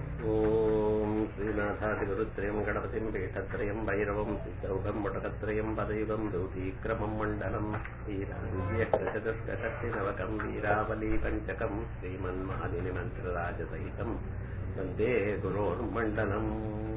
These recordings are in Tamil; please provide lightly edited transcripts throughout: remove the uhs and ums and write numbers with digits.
ஓம் ஸ்ரீநாதாதிகுருத்ரயம் கணபதிம் பீட்டத்ரயம் பைரவம் சித்தௌகம் முடகத்ரயம் பதைவம் தூதீக்ரமம் மண்டலம் வீராஞ்சதுஷ்கசக்தி நவகம் வீராவலி பஞ்சகம் ஸ்ரீமன்மாலினி மந்திரராஜசகிதம் வந்தே குரோர்மண்டலம்.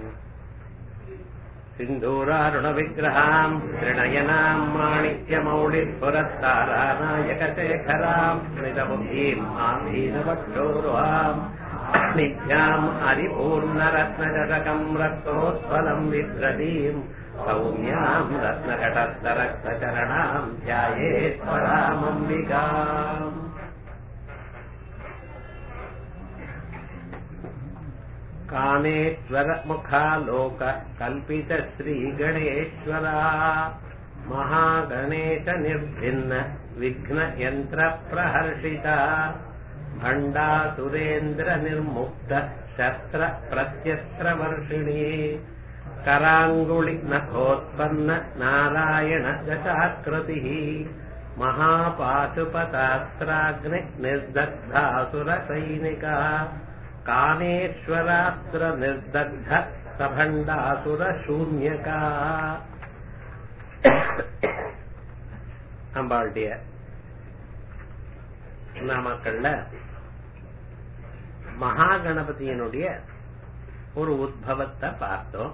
சிந்தூராருண விக்கிரகாம் திருநயனாம் மாணிக்யமௌளிப் புரஸ்தாராநாயகசேகராம் ஸ்மிதபுத்தீம் ஆசீனவட்டோருவாம் நித்யாம் ஹரிபூர்ணரத்னஜதகம் ரக்தோத்பலம் விப்ரதீம் சௌம்யாம் ரத்னகடஸ்தரக்தச்சரணாம் த்யாயேத் பராமம்பிகாம். कामेश्वर मुखालोक कल्पित श्री गणेश्वरा महागणेश निर्भिन्न विघ्न यंत्र प्रहर्षिता भंडासुरेन्द्र निर्मुक्त शस्त्र प्रत्यस्त्र वर्षिणी करांगुलि नखोत्पन्न नारायण दशाकृतिः महापाशुपतास्त्राग्नि निर्दग्धासुर सैनिका कामेश्वरास्त्र निर्दग्ध सभंडासुर शून्यका. அம்பாளுடைய நாமக்கள்ல மகாகணபதியினுடைய ஒரு உத்பவத்தை பார்த்தோம்.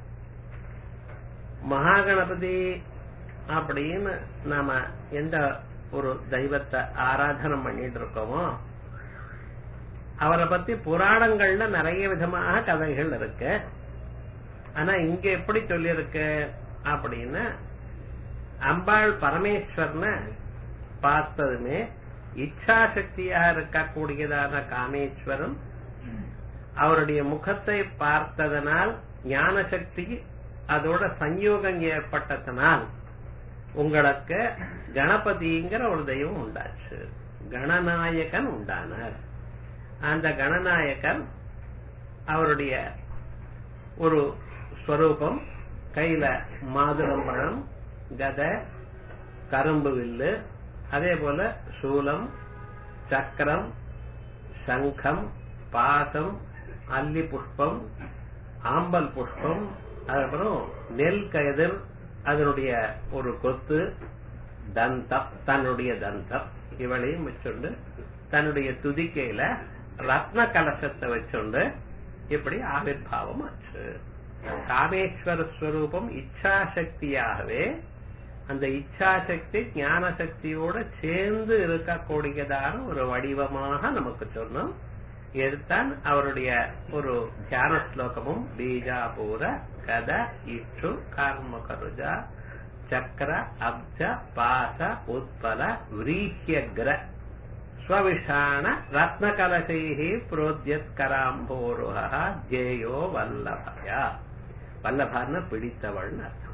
மகாகணபதி அப்படின்னு நாம எந்த ஒரு தெய்வத்தை ஆராதனை பண்ணிட்டு இருக்கோமோ அவரை பத்தி புராணங்கள்ல நிறைய விதமாக கதைகள் இருக்கு. ஆனா இங்க எப்படி சொல்லியிருக்கு அப்படின்னா, அம்பாள் பரமேஸ்வரனை பார்த்ததுமே இச்சாசக்தியா இருக்கக்கூடியதான காமேஸ்வரன் அவருடைய முகத்தை பார்த்ததனால் ஞான சக்தி அதோட சஞ்யோகம் ஏற்பட்டதனால் உங்களுக்கு கணபதிங்கிற ஒரு தெய்வம் உண்டாச்சு, கணநாயகன் உண்டானார். அந்த கணநாயகன் அவருடைய ஒரு ஸ்வரூபம், கையில மாதுளம்பழம், கதை, கரும்பு வில்லு, அதே போல சூலம், சக்கரம், சங்கம், பாசம், அல்லி புஷ்பம், ஆம்பல் புஷ்பம், அதுக்கப்புறம் நெல் கதிர், அதனுடைய ஒரு கொத்து, தந்தம், தன்னுடைய தந்தம் இவளையும் வச்சுண்டு தன்னுடைய துதிக்கையில ரத்ன கலசத்தை வச்சுண்டு இப்படி ஆவிர்வாவம் ஆச்சு. காமேஸ்வர ஸ்வரூபம் இச்சாசக்தியாகவே அந்த இச்சாசக்தி ஞான சக்தியோட சேர்ந்து இருக்கக்கூடியதான ஒரு வடிவமாக நமக்கு சொன்னோம். இதுதான் அவருடைய ஒரு தியான ஸ்லோகமும். பீஜாபூர கத இச்சு கர்மகருஜா சக்கர அப்ஜ பாச உத்பல விரீஹ்யக்ர ஸ்வவிஷாண ரத்னகலசைஹி புரோத்யத்கராம்போருஹ ஜேயோ வல்லபயா. வல்லபான்னு பிடித்தவள்னு அர்த்தம்.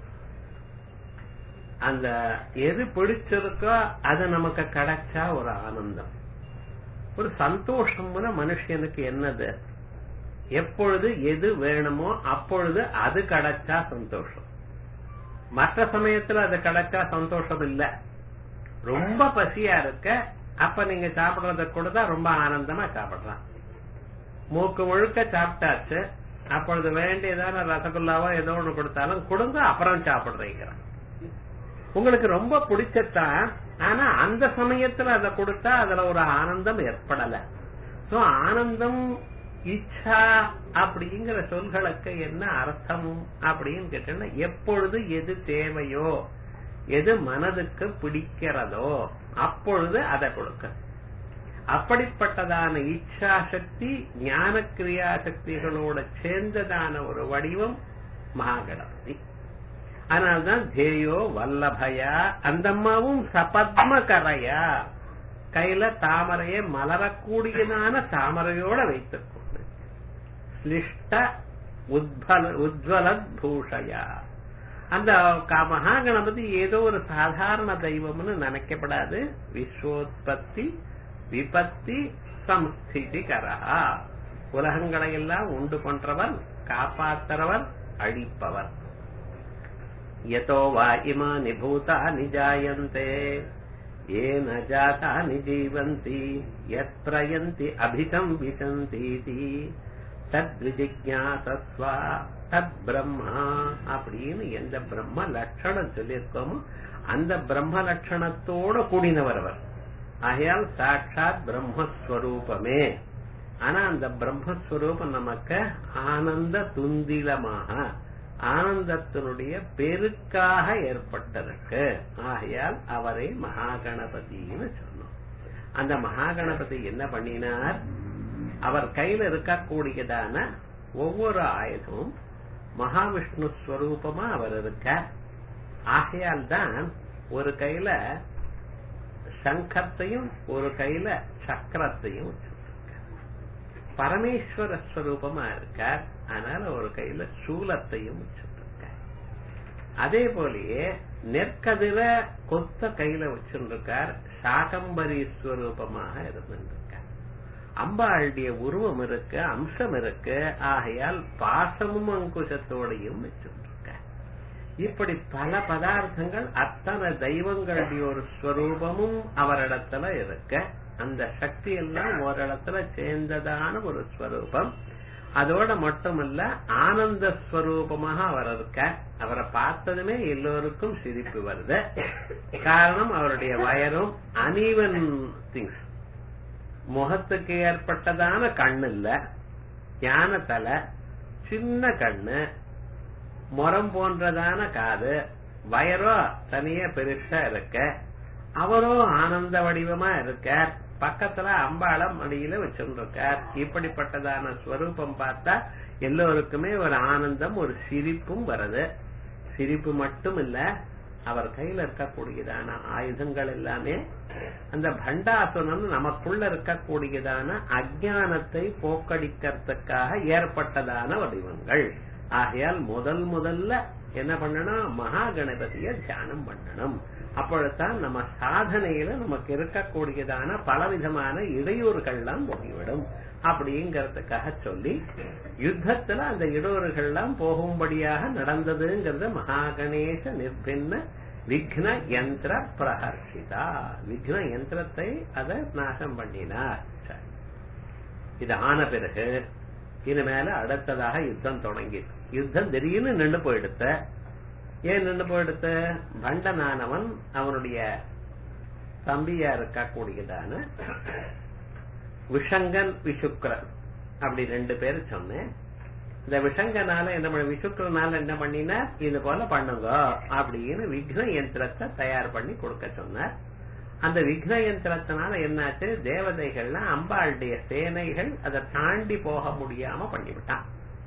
அந்த எது பிடிச்சிருக்கோ அது நமக்கு கிடைச்சா ஒரு ஆனந்தம், ஒரு சந்தோஷம்னு மனுஷனுக்கு என்னது, எப்பொழுது எது வேணுமோ அப்பொழுது அது கிடைச்சா சந்தோஷம். மற்ற சமயத்துல அது கிடைச்சா சந்தோஷம் இல்ல. ரொம்ப பசியா இருக்க, அப்ப நீங்க சாப்பிடுறத கொடுத்தா ரொம்ப ஆனந்தமா சாப்பிடலாம். மூக்கு முழுக்க சாப்பிட்டாச்சு, அப்பொழுது வேண்டியதான ரசகுல்லாவோ ஏதோ ஒண்ணு கொடுத்தாலும் கொடுங்க, அப்புறம் சாப்பிடுறீங்க. உங்களுக்கு ரொம்ப பிடிச்சதான், ஆனா அந்த சமயத்துல அதை கொடுத்தா அதுல ஒரு ஆனந்தம் ஏற்படல. சோ ஆனந்தம் இச்சா அப்படிங்கிற சொல்களுக்கு என்ன அர்த்தம் அப்படின்னு கேட்டீங்கன்னா, எப்பொழுது எது தேவையோ எது மனதுக்கு பிடிக்கிறதோ அப்பொழுது அதை கொடுக்க. அப்படிப்பட்டதான இச்சா சக்தி ஞான கிரியா சக்திகளோட சேர்ந்ததான ஒரு வடிவம் மகாகணபதி. அதனால்தான் தேயோ வல்லபயா. அந்த அம்மாவும் சபத்மகரையா, கையில தாமரையை மலரக்கூடியதான தாமரையோட வைத்துக்கொண்டு ஸ்லிஷ்ட உஜ்வலத் பூஷயா. அந்த மகாகணபதி ஏதோ ஒரு சாதாரண தெய்வம்னு நினைக்கப்படாது. விஸ்வோத்பத்தி விபத்தி சம்ஸ்திதி கரஹா, உலகங்களை எல்லாம் உண்டு பண்றவர், காப்பாற்றுறவர், அழிப்பவர். யதோ வா இமானி பூதானி ஜாயந்தே येन जातानि जीवन्ति यत् प्रयन्ति अभिसंविशन्तीति தத் விஜிக்ஞாசஸ்வா தத் பிரம்மா அப்படின்னு எந்த பிரம்ம லட்சணம் சொல்லியிருக்கோமோ அந்த பிரம்ம லட்சணத்தோட கூடினவர் அவர். ஆகையால் சாட்சாத் பிரம்மஸ்வரூபமே. ஆனா அந்த பிரம்மஸ்வரூபம் நமக்கு ஆனந்த துந்திலமாக ஆனந்தத்தினுடைய பெருக்காக ஏற்பட்டிருக்கு. ஆகையால் அவரை மகாகணபதினு சொன்னோம். அந்த மகாகணபதி என்ன பண்ணினார்? அவர் கையில இருக்கக்கூடியதான ஒவ்வொரு ஆயுதமும் மகாவிஷ்ணு ஸ்வரூபமா அவர் இருக்கார். ஆகையால் தான் ஒரு கையில சங்கத்தையும் ஒரு கையில சக்கரத்தையும் பரமேஸ்வர ஸ்வரூபமா இருக்கார். அதனால ஒரு கையில சூலத்தையும் வச்சிருக்கார். அதே போலயே நெற்கதிர கொத்த கையில வச்சிருக்கார். சாகம்பரி ஸ்வரூபமாக இருந்திருக்கார். அம்பாளுடைய உருவம் இருக்கு, அம்சம் இருக்கு. ஆகையால் பாசமும் அங்குசத்தோடையும் வச்சிருக்கார். இப்படி பல பதார்த்தங்கள் அத்தனை தெய்வங்களுடைய ஒரு ஸ்வரூபமும் அவரிடத்துல இருக்க. அந்த சக்தி எல்லாம் ஒரு இடத்துல சேர்ந்ததான ஒரு ஸ்வரூபம். அதோட மட்டுமல்ல ஆனந்த ஸ்வரூபமாக அவர் இருக்க. அவரை பார்த்ததுமே எல்லோருக்கும் சிரிப்பு வருது. காரணம் அவருடைய வயரும் அனீவன் திங்ஸ். முகத்துக்கு ஏற்பட்டதான கண்ணு இல்ல, ஞான தலை, சின்ன கண்ணு, முரம் போன்றதான காது, வயரோ தனியா பெருசா இருக்க. அவரோ ஆனந்த வடிவமா இருக்கார். பக்கத்துல அம்பாளம் மடியில வச்சிருக்கார். இப்படிப்பட்டதான ஸ்வரூபம் பார்த்தா எல்லோருக்குமே ஒரு ஆனந்தம், ஒரு சிரிப்பும் வருது. சிரிப்பு மட்டும் இல்ல, அவர் கையில இருக்கக்கூடியதான ஆயுதங்கள் எல்லாமே அந்த பண்டாசுரன் நமக்குள்ள இருக்கக்கூடியதான அஜ்ஞானத்தை போக்கடிக்கிறதுக்காக ஏற்பட்டதான வடிவங்கள். ஆகையால் முதல்ல என்ன பண்ணணும்? மகா கணபதிய தியானம் பண்ணணும். அப்பொழுதுதான் நம்ம சாதனையில நமக்கு இருக்கக்கூடியதான பலவிதமான இடையூறுகள்லாம் போய்விடும் அப்படிங்கறதுக்காக சொல்லி யுத்தத்துல அந்த இடையூறுகள்லாம் போகும்படியாக நடந்ததுங்கிறது மகா கணேச நிர்பின்ன விக்ன யந்திர பிரஹர்ஷிதா. விக்ன யந்திரத்தை அதை நாசம் பண்ணினார். இது ஆன பிறகு இனிமேல அடுத்ததாக யுத்தம் தொடங்கி. யுத்தம் திடீர்னு நின்று போயிடுத்த. ஏன் நின்று போயிடுத்த? பண்டனானவன் அவனுடைய தம்பியா இருக்கக்கூடியதான விஷங்கன் விஷுக்ரன் அப்படி ரெண்டு பேரு சொன்னேன். இந்த விஷங்கனால என்ன பண்ண, விஷுக்ரனால என்ன பண்ணினா இது போல பண்ணுங்க அப்படின்னு விக்ன யந்திரத்தை தயார் பண்ணி கொடுக்க சொன்னார். அந்த விக்ன யந்திரத்தினால என்னாச்சு? தேவதைகள்லாம் அம்பாளுடைய சேனைகள் அதை தாண்டி போக முடியாம பண்ணிவிட்டான்.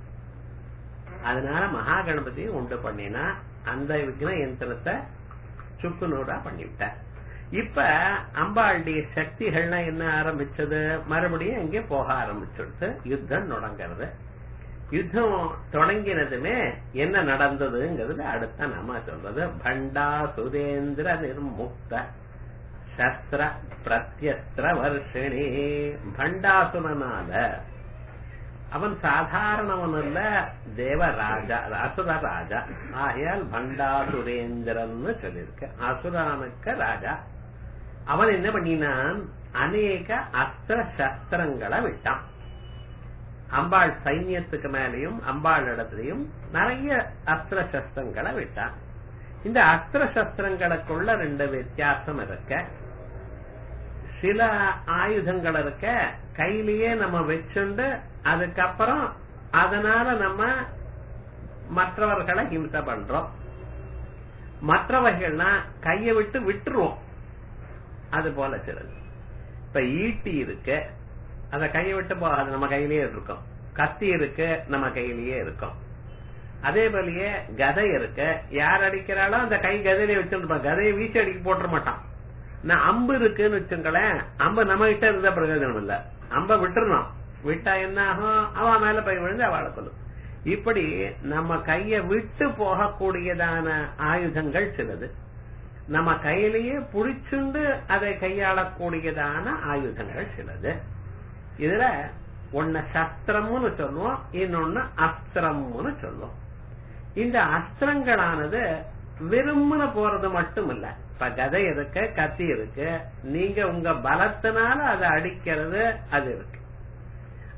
அதனால மகா கணபதியை உண்டு பண்ணினா அந்த விக்ன யந்திரத்தை சுக்குநூறா பண்ணிவிட்டார். இப்ப அம்பாளுடைய சக்திகள்லாம் என்ன ஆரம்பிச்சது? மறுபடியும் இங்கே போக ஆரம்பிச்சுடுது. யுத்தம் தொடங்கிறது. யுத்தம் தொடங்கினதுமே என்ன நடந்ததுங்கிறது அடுத்த நாம சொல்றது. பண்டா சுரேந்திர நிர்முக்த சஸ்திர பிரத்யஸ்திர வர்ஷிணி. பண்டாசுரனால, அவன் சாதாரணவன் இல்ல, தேவராஜா, அசுர ராஜா. ஆகையால் பண்டாசுரேந்திரன் சொல்லியிருக்க. அசுரானுக்க ராஜா. அவன் என்ன பண்ணினான்? அநேக அஸ்திர சஸ்திரங்களை விட்டான். அம்பாள் சைன்யத்துக்கு மேலையும் அம்பாள் இடத்துலயும் நிறைய அஸ்திர சஸ்திரங்களை விட்டான். இந்த அஸ்திர சஸ்திரங்களுக்குள்ள ரெண்டு வித்தியாசம் இருக்க. சில ஆயுதங்கள் இருக்க கையிலேயே நம்ம வச்சுண்டு அதுக்கப்புறம் அதனால நம்ம மற்றவர்களை ஹிம்சை பண்றோம். மற்றவர்கள்னா கையை விட்டு விட்டுருவோம். அது போல சிலது. இப்ப ஈட்டி இருக்கு, அத கையை விட்டு போகாது, நம்ம கையிலேயே இருக்கும். கத்தி இருக்கு, நம்ம கையிலேயே இருக்கும். அதே போலயே கதை இருக்கு, யார் அடிக்கிறாளோ அந்த கை கதையிலே வச்சுருப்பான். கதையை வீசி அடிக்க போட்டுற மாட்டான். நான் அம்பு இருக்குன்னு வச்சுங்களேன், அம்பு நம்ம கிட்ட இருந்த பிரயோஜனம் இல்ல, அம்ப விட்டுறணும். விட்டா என்ன ஆகும்? அவன் மேல போய் விழுந்து அவளை கொள்ளும். இப்படி நம்ம கைய விட்டு போகக்கூடியதான ஆயுதங்கள் சிலது, நம்ம கையிலேயே புடிச்சுண்டு அதை கையாளக்கூடியதான ஆயுதங்கள் சிலது. இதுல ஒன்னு சஸ்திரம்னு சொல்லுவோம், இன்னொன்னு அஸ்திரம்னு சொல்லுவோம். இந்த அஸ்திரங்களானது விரும்புன போறது மட்டும் இல்ல. இப்ப கதை இருக்கு, கத்தி இருக்கு, நீங்க உங்க பலத்தினால அதை அடிக்கிறது அது இருக்கு.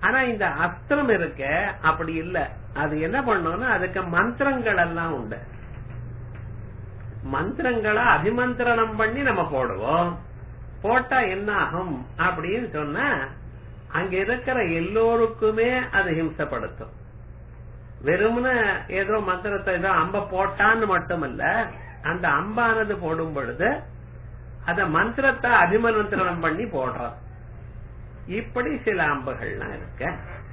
ஆனா இந்த அஸ்திரம் இருக்க அப்படி இல்ல. அது என்ன பண்ணோம்னா அதுக்கு மந்திரங்கள் எல்லாம் உண்டு. மந்திரங்களை அபிமந்திரணம் பண்ணி நம்ம போடுவோம். போட்டா என்ன ஆகும் அப்படின்னு சொன்னா அங்க இருக்கிற எல்லோருக்குமே அது ஹிம்சப்படுத்தும். வெறும்ன ஏதோ மந்திரத்தை ஏதோ அம்ப போட்டான்னு மட்டுமல்ல, அந்த அம்பானது போடும் பொழுது அத மந்திரத்தை அபிமந்திரணம் பண்ணி போடுறோம். இப்படி சில அம்புகள்லாம் இருக்க.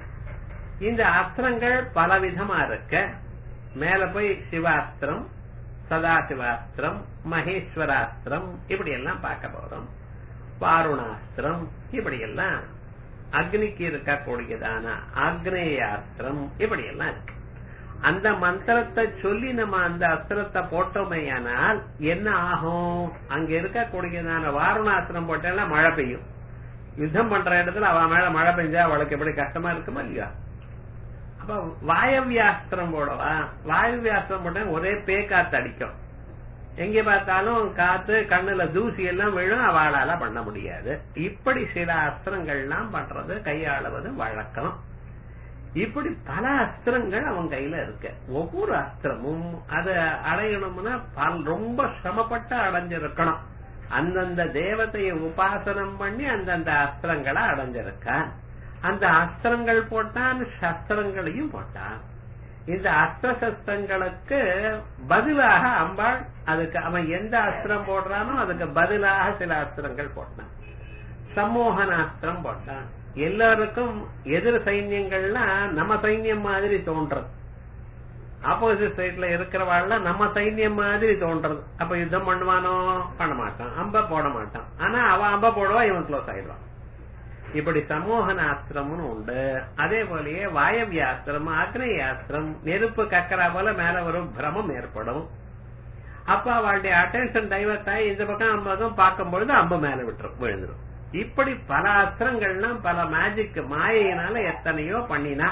இந்த அஸ்திரங்கள் பலவிதமா இருக்க. மேல போய் சிவாஸ்திரம், சதாசிவாஸ்திரம், மகேஸ்வராஸ்திரம் இப்படி எல்லாம் பார்க்க போறோம். வாருணாஸ்திரம் இப்படி எல்லாம், அக்னிக்கு இருக்கக்கூடியதான ஆக்னேயாஸ்திரம் இப்படி எல்லாம் இருக்கு. அந்த மந்திரத்தை சொல்லி நம்ம அந்த அஸ்திரத்தை போட்டோமையானால் என்ன ஆகும்? அங்க இருக்கக்கூடியதான வாருணாஸ்திரம் போட்டா மழை பெய்யும். யுத்தம் பண்ற இடத்துல அவ மேல மழை பெஞ்சா அவளுக்கு எப்படி கஷ்டமா இருக்குமா இல்லையா? அப்ப வாயவியாஸ்திரம் போடவா? வாயவியாஸ்திரம் போட்ட ஒரே பேக்காத்து அடிக்கும். எங்க பார்த்தாலும் காத்து, கண்ணுல தூசி எல்லாம் விழும், அவளால பண்ண முடியாது. இப்படி சில அஸ்திரங்கள்லாம் பண்றது கையாளுவது வழக்கம். இப்படி பல அஸ்திரங்கள் அவன் கையில இருக்க. ஒவ்வொரு அஸ்திரமும் அதை அடையணும்னா ரொம்ப சிரமப்பட்டு அடைஞ்சிருக்கணும். அந்தந்த தேவதையை உபாசனம் பண்ணி அந்தந்த அஸ்திரங்களை அடைஞ்சிருக்கான். அந்த அஸ்திரங்கள் போட்டான், சஸ்திரங்களையும் போட்டான். இந்த அஸ்திர சஸ்திரங்களுக்கு பதிலாக அம்பாள் அதுக்கு அவன் எந்த அஸ்திரம் போடுறானோ அதுக்கு பதிலாக சில அஸ்திரங்கள் போட்டான். சம்மோகனாஸ்திரம் போட்டான். எல்லாருக்கும் எதிர் சைன்யங்கள்லாம் நம்ம சைன்யம் மாதிரி தோன்றது. ஆப்போசிட் சைட்ல இருக்கிறவாள் நம்ம சைன்யம் மாதிரி தோன்றது. அப்ப யுத்தம் பண்ணுவானோ? பண்ண மாட்டான். அம்ப போட மாட்டான். ஆனா அவ அம்ப போடுவா, இவன் க்ளோஸ் ஆயிடுவான். இப்படி சமோகனாஸ்திரம்னு உண்டு. அதே போலயே வாயவியாஸ்திரம், ஆக்னேயாஸ்திரம், நெருப்பு கக்கரா போல மேல ஒரு பிரமம் ஏற்படும். அப்ப அவளுடைய அட்டென்ஷன் டைவர்ட் ஆகி இந்த பக்கம் அம்பகம் பார்க்கும் பொழுது அம்பு மேல விழுந்துரும். இப்படி பல அஸ்திரங்கள்லாம் பல மேஜிக் மாயினால எத்தனையோ பண்ணினா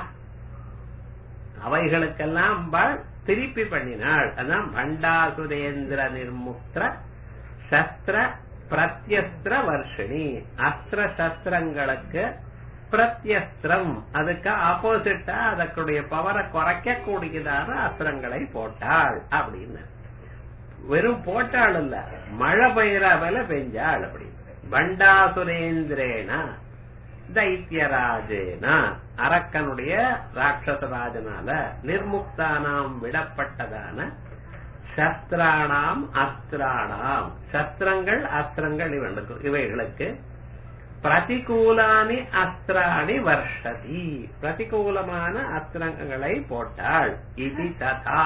அவைகளுக்கெல்லாம் அம்பாள் திருப்பி பண்ணினாள். அதான் பண்டாசுரேந்திர நிர்முக்திர சஸ்திர பிரத்யஸ்திர வர்ஷிணி. அஸ்திர சஸ்திரங்களுக்கு பிரத்யஸ்திரம், அதுக்கு ஆப்போசிட்டா அதற்குடைய பவரை குறைக்க கூடியதான அஸ்திரங்களை போட்டாள் அப்படின்னு. வெறும் போட்டாள் இல்ல, மழை பெய்யறாவல பெஞ்சாள். அப்படி பண்டாசுரேந்திரேனா தைத்தியராஜேனா, அரக்கனுடைய ராட்சசராஜனால நிர்முக்தானாம் விடப்பட்டதான சஸ்திராணாம் அஸ்திராணாம், சஸ்திரங்கள் அஸ்திரங்கள் இவைகளுக்கு பிரதிகூலானி அஸ்திராணி வர்ஷதி, பிரதிகூலமான அஸ்திரங்களை போட்டாள். இது ததா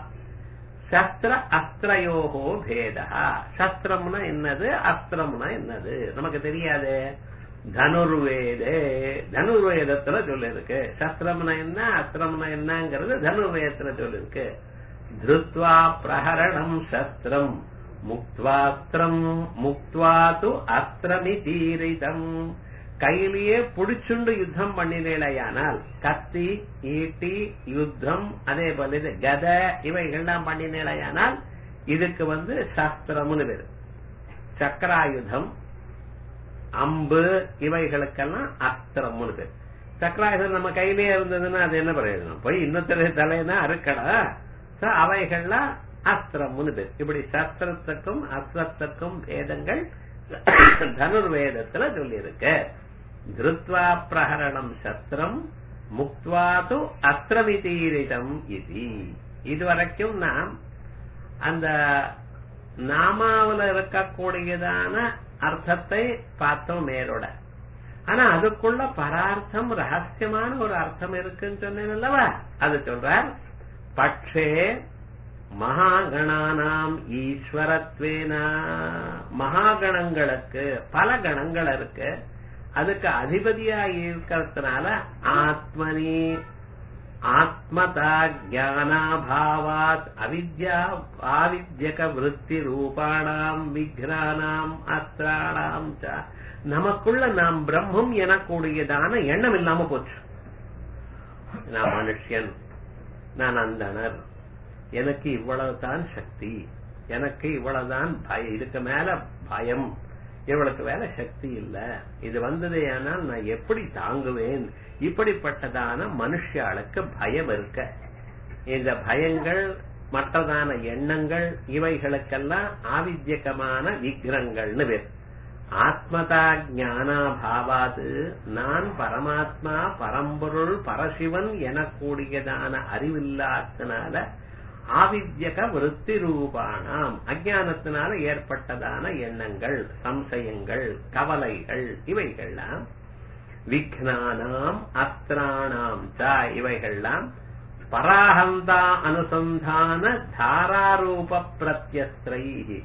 சஸ்திர அஸ்திரயோகோ பேதா. சஸ்திரம்னா என்னது, அஸ்திரம்னா என்னது நமக்கு தெரியாது. தனுர்வேதே, தனுர்வேதத்துல சொல்லிருக்கு. சஸ்திரம்னா என்ன, அஸ்திரம்னா என்னங்கிறது தனுர்வேதத்துல சொல்லிருக்கு. திருத்வா பிரஹரணம் சஸ்திரம் முக்த்வாஸ்திரம் முக்த்வாது அஸ்திரமி தீரிதம். கையிலேயே புடிச்சுண்டு யுத்தம் பண்ணினேலையானால், கத்தி, ஈட்டி, யுத்தம், அதே போல கத இவைகள்லாம் பண்ணினேலையானால் இதுக்கு சாஸ்திரம்னு பேரு. சக்கராயுதம், அம்பு இவைகளுக்கெல்லாம் அஸ்திரம்னு பேரு. சக்கராயுதம் நம்ம கையிலேயே இருந்ததுன்னா அது என்ன பிரயோஜனம்? போய் இன்னொருத்தர தலைனா அறுக்கடா. அவைகள்லாம் அஸ்திரம்னு பேரு. இப்படி சஸ்திரத்துக்கும் அஸ்திரத்துக்கும் பேதங்கள் தனுர்வேதத்துல சொல்லியிருக்கு. திருத்வா பிரஹரணம் சஸ்திரம் முக்த்வாது அஸ்திரமிதீரிதம் இது. இதுவரைக்கும் நாம் அந்த நாமாவில இருக்கக்கூடியதான அர்த்தத்தை பார்த்தோம் மேலோட. ஆனா அதுக்குள்ள பரார்த்தம், ரகசியமான ஒரு அர்த்தம் இருக்குன்னு சொன்னேன் அல்லவா? அது சொல்றார். பட்சே மகாகணானாம் ஈஸ்வரத்வேனா, மகாகணங்களுக்கு பல கணங்கள் இருக்கு, அதுக்கு அதிபதியா இருக்கிறதுனால ஆத்மனி ஆத்மதா ஞானாபாவாத் அவித்யா ஆவித்யக விருத்தி ரூபாணாம் விக்ரானாம் அஸ்திராணாம் நமக்குள்ள நாம் பிரம்மம் எனக்கூடியதான எண்ணம் இல்லாம போச்சு. நான் மனுஷன், நான் அந்தனர், எனக்கு இவ்வளவுதான் சக்தி, எனக்கு இவ்வளவுதான் பயம், இதுக்கு மேல பயம், இவளுக்கு வேலை சக்தி இல்ல, இது வந்ததே ஆனால் நான் எப்படி தாங்குவேன், இப்படிப்பட்டதான மனுஷாளுக்கு பயம் இருக்க. இந்த பயங்கள் மற்றதான எண்ணங்கள் இவைகளுக்கெல்லாம் ஆவித்யகமான விக்ரங்கள்னு பேர். ஆத்மதா ஞானாபாவாது நான் பரமாத்மா பரம்பொருள் பரசிவன் எனக்கூடியதான அறிவில்லாதனால ஆவித்யக விருத்தி ரூபானாம் அஜானத்தினால ஏற்பட்டதான எண்ணங்கள், சம்சயங்கள், கவலைகள் இவைகள்லாம் விக்னானாம் அஸ்திராணாம் ச இவைகள்லாம் பராஹந்தா அனுசந்தான தாராரூப பிரத்யஸ்திரை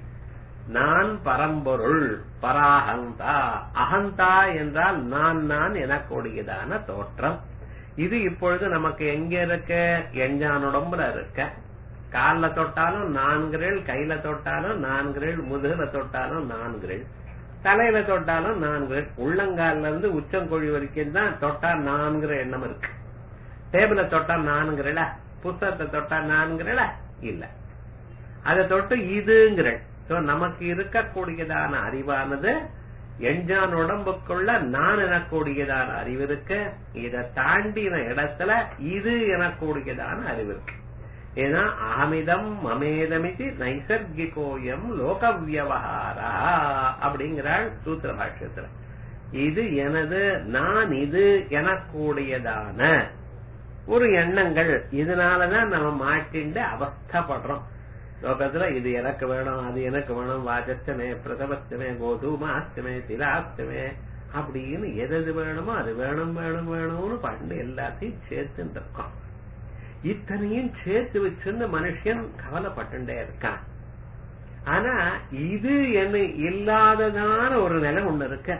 நான் பரம்பொருள் பராஹந்தா அகந்தா என்றால் நான் நான் எனக்கூடியதான தோற்றம். இது இப்பொழுது நமக்கு எங்க இருக்க? எஞ்ஞானுடம்புல இருக்க. கால்ல தொட்டாலும் 4 கையில தொட்டாலும் 4 முதுகுல தொட்டாலும் 4 தலையில தொட்டாலும் 4 உள்ளங்கால்ல இருந்து உச்சங்கொழி வரைக்கும் தான் தொட்டா 4 எண்ணம் இருக்கு. டேபிள தொட்டா 4 புத்தகத்தை தொட்டா 4 இல்ல. அதை தொட்டு இதுங்கிற நமக்கு இருக்கக்கூடியதான அறிவானது எஞ்சான் உடம்புக்குள்ள நான் எனக்கூடியதான அறிவு இருக்கு. இதை தாண்டின இடத்துல இது எனக்கூடியதான அறிவு இருக்கு. ஏன்னா அகமிதம் மமேதமிதி நைசர்கிகோயம் லோக வியவஹாரா அப்படிங்கிறாள் சூத்திர பாஷ்யத்துல. இது எனது, நான் இது எனக்கூடியதான ஒரு எண்ணங்கள். இதனாலதான் நம்ம மாட்டிண்டு அவஸ்தப்படுறோம் லோகத்துல. இது எனக்கு வேணும், அது எனக்கு வேணும், வாஜஸ்தமே பிரதபஸ்தமே கோதூமாஸ்தமே திலாஸ்தமே அப்படின்னு எது வேணுமோ அது வேணும் வேணும் வேணும்னு பண்ணு எல்லாத்தையும் சேர்த்துட்டு இருக்கோம். இத்தனையும் சேர்த்து வச்சுன்னு மனுஷன் கவலைப்பட்டுட்டே இருக்கான். ஆனா இது என்ன இல்லாததான ஒரு நிலை ஒண்ணு இருக்க.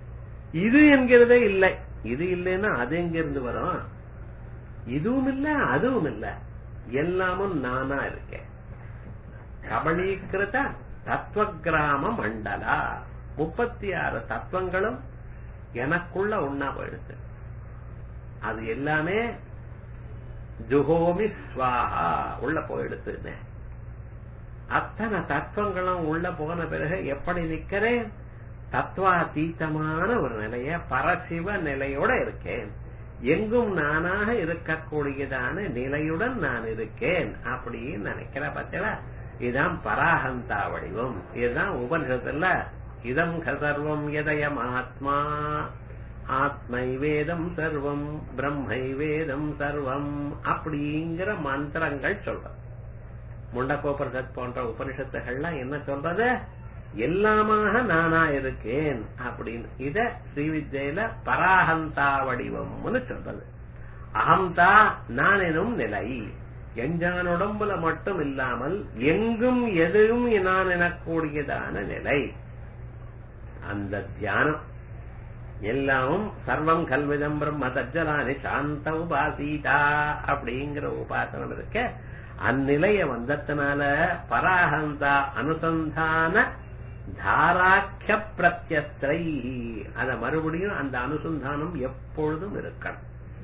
இது என்கிறதே இல்லை. இது இல்லைன்னா அது எங்கிருந்து வரும்? இதுவும் இல்ல அதுவும் இல்ல, எல்லாமும் நானா இருக்கேன். கபலீகிருத தத்துவ கிராம மண்டலா 36 தத்துவங்களும் எனக்குள்ள ஒன்னா போயிடுது. அது எல்லாமே ஜுஹோமி ஸ்வாஹா உள்ள போயிடுது. அத்தனை தத்துவங்களும் உள்ள போன பிறகு எப்படி நிக்கிறேன்? தத்துவாதீதமான ஒரு நிலைய பரசிவ நிலையோட இருக்கேன். எங்கும் நானாக இருக்கக்கூடியதான நிலையுடன் நான் இருக்கேன் அப்படின்னு நினைக்கிற பத்தில. இதுதான் பராஹந்தா வடிவம். இதுதான் உபனிஷத்துல இதம் சர்வம் எதயம் ஆத்மா ஆத்மை வேதம் சர்வம் பிரம்மை வேதம் சர்வம் அப்படிங்கிற மந்திரங்கள் சொல்ற. முண்டகோபனிஷத் போன்ற உபனிஷத்துகள்லாம் என்ன சொல்றது? எல்லாமாக நானா இருக்கேன் அப்படின்னு. இத ஸ்ரீவித்யில பராஹந்தா வடிவம்னு சொல்றது. அகம்தா நான் எனும் நிலை எஞ்சான் உடம்புல மட்டும் இல்லாமல் எங்கும் எதுவும் நான் எனக்கூடியதான நிலை. அந்த தியானம் எல்லாமும் சர்வம் கல்விதம் பிரம்ம தஜ்ஜலானி சாந்த உபாசீதா அப்படிங்கிற உபாசனம் இருக்க. அந்நிலைய வந்ததுனால பராஹந்தா அனுசந்தான தாராக்கிய பிரத்யஸ்திரை அத மறுபடியும் அந்த அனுசந்தானம் எப்பொழுதும் இருக்கணும்.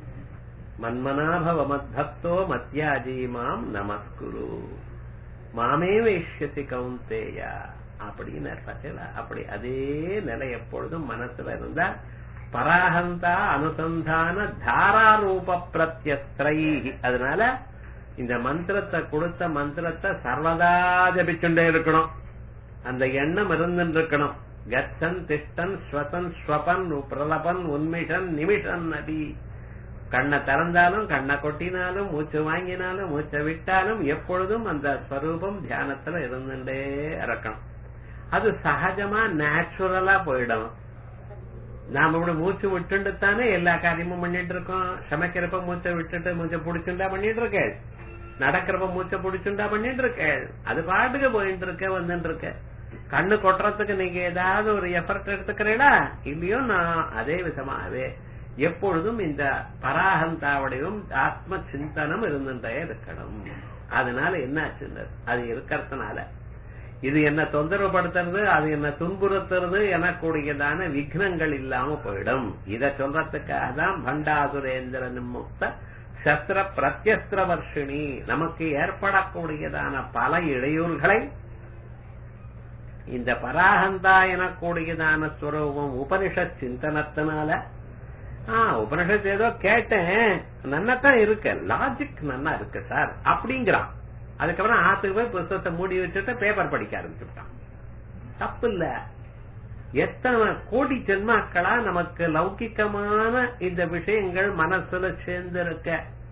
மன்மனாபவ மத்பக்தோ மத்யாஜி மாம் நமஸ்குரு மாமே வைஷ்யதி கௌந்தேயா அப்படின்னு பார்த்தீங்களா? அப்படி அதே நிலை எப்பொழுதும் மனசுல இருந்தா பராஹந்தா அனுசந்தான தாராரூப பிரத்யஸ்திரை. அதனால இந்த மந்திரத்தை கொடுத்த மந்திரத்தை சர்வதா ஜபிச்சுட்டே இருக்கணும். அந்த எண்ணம் இருந்துட்டு இருக்கணும். கச்சன் திஷ்டன் ஸ்வசன் ஸ்வபன் பிரலபன் உன்மிஷன் நிமிஷன் நதி. கண்ணை திறந்தாலும் கண்ணை கொட்டினாலும் மூச்சு வாங்கினாலும் மூச்சை விட்டாலும் எப்பொழுதும் அந்த ஸ்வரூபம் தியானத்துல இருந்துட்டே இருக்கணும். அது சகஜமா நேச்சுரலா போயிடும். நாம இப்படி மூச்சு விட்டுட்டு தானே எல்லா காரியமும் பண்ணிட்டு இருக்கோம். சமைக்கிறப்ப மூச்சை விட்டுட்டு மூச்சை புடிச்சுண்டா பண்ணிட்டு இருக்கேன். நடக்கிறப்ப மூச்சை புடிச்சுண்டா பண்ணிட்டு இருக்கேன். அது பாட்டுக்கு போயிட்டு இருக்க வந்துட்டு இருக்க. கண்ணு கொட்டுறதுக்கு நீங்க ஏதாவது ஒரு எஃபர்ட் எடுத்துக்கிறீங்களா? இல்லையோ நான் அதே விதமாவே எப்பொழுதும் இந்த பராஹந்தாவுடையும் ஆத்ம சிந்தனம் இருந்துட்டே இருக்கணும். அதனால என்ன ஆச்சு? அது இருக்கிறதுனால இது என்ன தொந்தரவுப்படுத்துறது, அது என்ன துன்புறுத்துறது எனக்கூடியதான விக்னங்கள் இல்லாம போயிடும். இத சொல்றதுக்காக தான் பண்டாசுரேந்திரன் முக்த சஸ்திர பிரத்யஸ்திர வர்ஷினி நமக்கு ஏற்படக்கூடியதான பல இடையூறுகளை இந்த பராஹந்தா எனக்கூடியதான ஸ்வரூபம் உபனிஷத் சிந்தனத்தினால உபனிஷத் ஏதோ கேட்டேன் நன்னதான் இருக்கு, லாஜிக் நன்னா இருக்கு சார் அப்படிங்கிறான். அதுக்கப்புறம் ஆத்துக்கு போய் புத்தகத்தை மூடி வச்சுட்டு பேப்பர் படிக்க ஆரம்பிச்சுட்டான். தப்பு இல்ல. எத்தனை கோடி ஜென்மாக்களா நமக்கு லௌகிக்கமான இந்த விஷயங்கள் மனசுல சேர்ந்து இருக்க,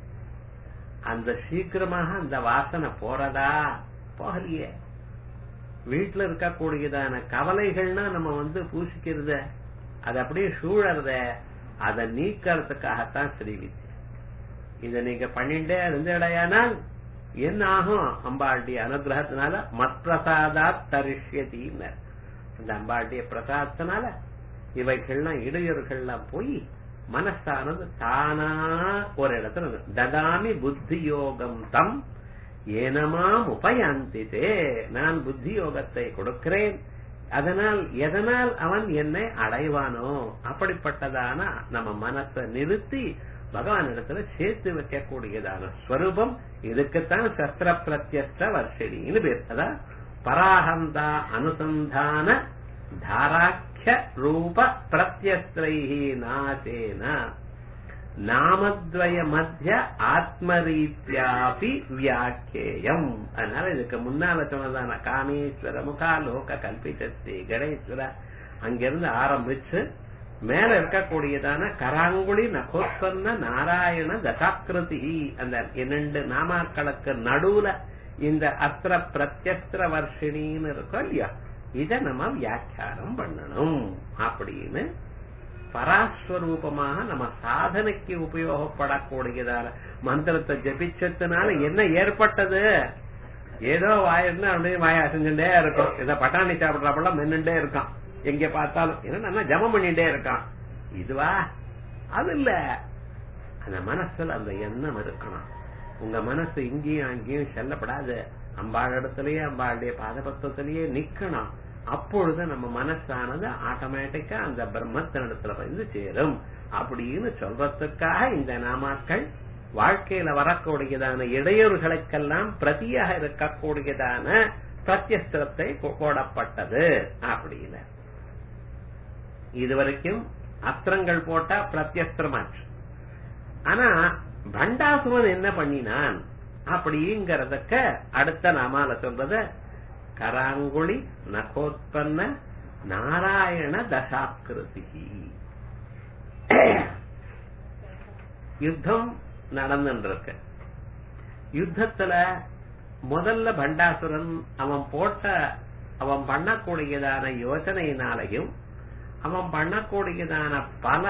அந்த சீக்கிரமாக அந்த வாசனை போறதா? போகலையே. வீட்டுல இருக்கக்கூடியதான கவலைகள்னா நம்ம பூசிக்கிறத, அது அப்படியே சூழறத, அதை நீக்கிறதுக்காகத்தான் ஸ்ரீவித்யா. இத நீங்க பண்ணிட்டே இருந்தடையானால் என்ன ஆகும்? அம்பாளுடைய அனுகிரகத்தினால மத்பிரசாதா தரிஷ்யத்தினர், அந்த அம்பாளுடைய பிரசாதத்தினால இவைகள்லாம் இடையூறுகள்லாம் போய் மனசானது தானா ஒரு இடத்துல ததாமி புத்தி யோகம் தம் ஏனமாம் உபயாந்திதே, நான் புத்தி யோகத்தை கொடுக்கிறேன், அதனால் எதனால் அவன் என்னை அடைவானோ அப்படிப்பட்டதான நம்ம மனசை நிறுத்தி பகவான் இடத்துல சேர்த்து வைக்கக்கூடியதான ஸ்வரூபம். இதுக்குத்தான் சஸ்திர பிரத்யஸ்த வர்ஷிணின்னு பேர். அதான் பராஹந்தா அனுசந்தான தாராக்கிய ரூப பிரத்யஸ்திரைஹி நாசேன நாமத்வய மத்திய ஆத்மரீத்யாபி வியாக்கியம். அதனால இதுக்கு முன்னால சொன்னதான காமேஸ்வர முகாலோக கல்பிதஸ்தி கணேஸ்வர அங்கிருந்து ஆரம்பிச்சு மேல இருக்கக்கூடியதான கராங்குழி நகோத்பன்ன நாராயண தசாக்கிருதி, அந்த 2 நாமாக்களுக்கு நடுவுல இந்த அஸ்திர பிரத்யஸ்திர வர்ஷிணின்னு இருக்கோம் இல்லையா, இத நம்ம வியாக்கியானம் பண்ணணும். அப்படின்னு பராஸ்வரூபமாக நம்ம சாதனைக்கு உபயோகப்படக்கூடியதான மந்திரத்தை ஜபிச்சதுனால என்ன ஏற்பட்டது? ஏதோ வாயிருந்து அப்படியே வாய அசைஞ்சுட்டே இருக்கும். இத பட்டாணி சாப்பிடுறப்பெல்லாம் மென்னுட்டே இருக்கான், எங்க பார்த்தாலும் என்ன ஜபம் பண்ணிட்டே இருக்கான். இதுவா? அது இல்ல. அந்த மனசுல அந்த எண்ணம் இருக்கணும். உங்க மனசு இங்கேயும் அங்கேயும் செல்லப்படாது, அம்பாள் இடத்துலயே அம்பாளுடைய பாதபத்திலேயே நிக்கணும். அப்பொழுது நம்ம மனசானது ஆட்டோமேட்டிக்கா அந்த பிரம்மத்தினிடத்துல வந்து சேரும் அப்படின்னு சொல்றதுக்காக இந்த நாமாக்கள் வாழ்க்கையில வரக்கூடியதான இடையூறுகளுக்கெல்லாம் பிரதியாக இருக்கக்கூடியதான பிரத்யஸ்திரத்தை போடப்பட்டது அப்படின்னு. இதுவரைக்கும் அஸ்திரங்கள் போட்டா பிரத்யஸ்திரமாச்சு. ஆனா பண்டாசுரன் என்ன பண்ணினான் அப்படிங்கறதுக்கு அடுத்த நாமால சொல்றது கராங்குழி நகோத்பன்ன நாராயண தசாக்கிருதி. யுத்தம் நடந்துருக்கு. யுத்தத்துல முதல்ல பண்டாசுரன் அவன் பண்ணக்கூடியதான யோசனையினாலையும் அவன் பண்ணக்கூடியதான பல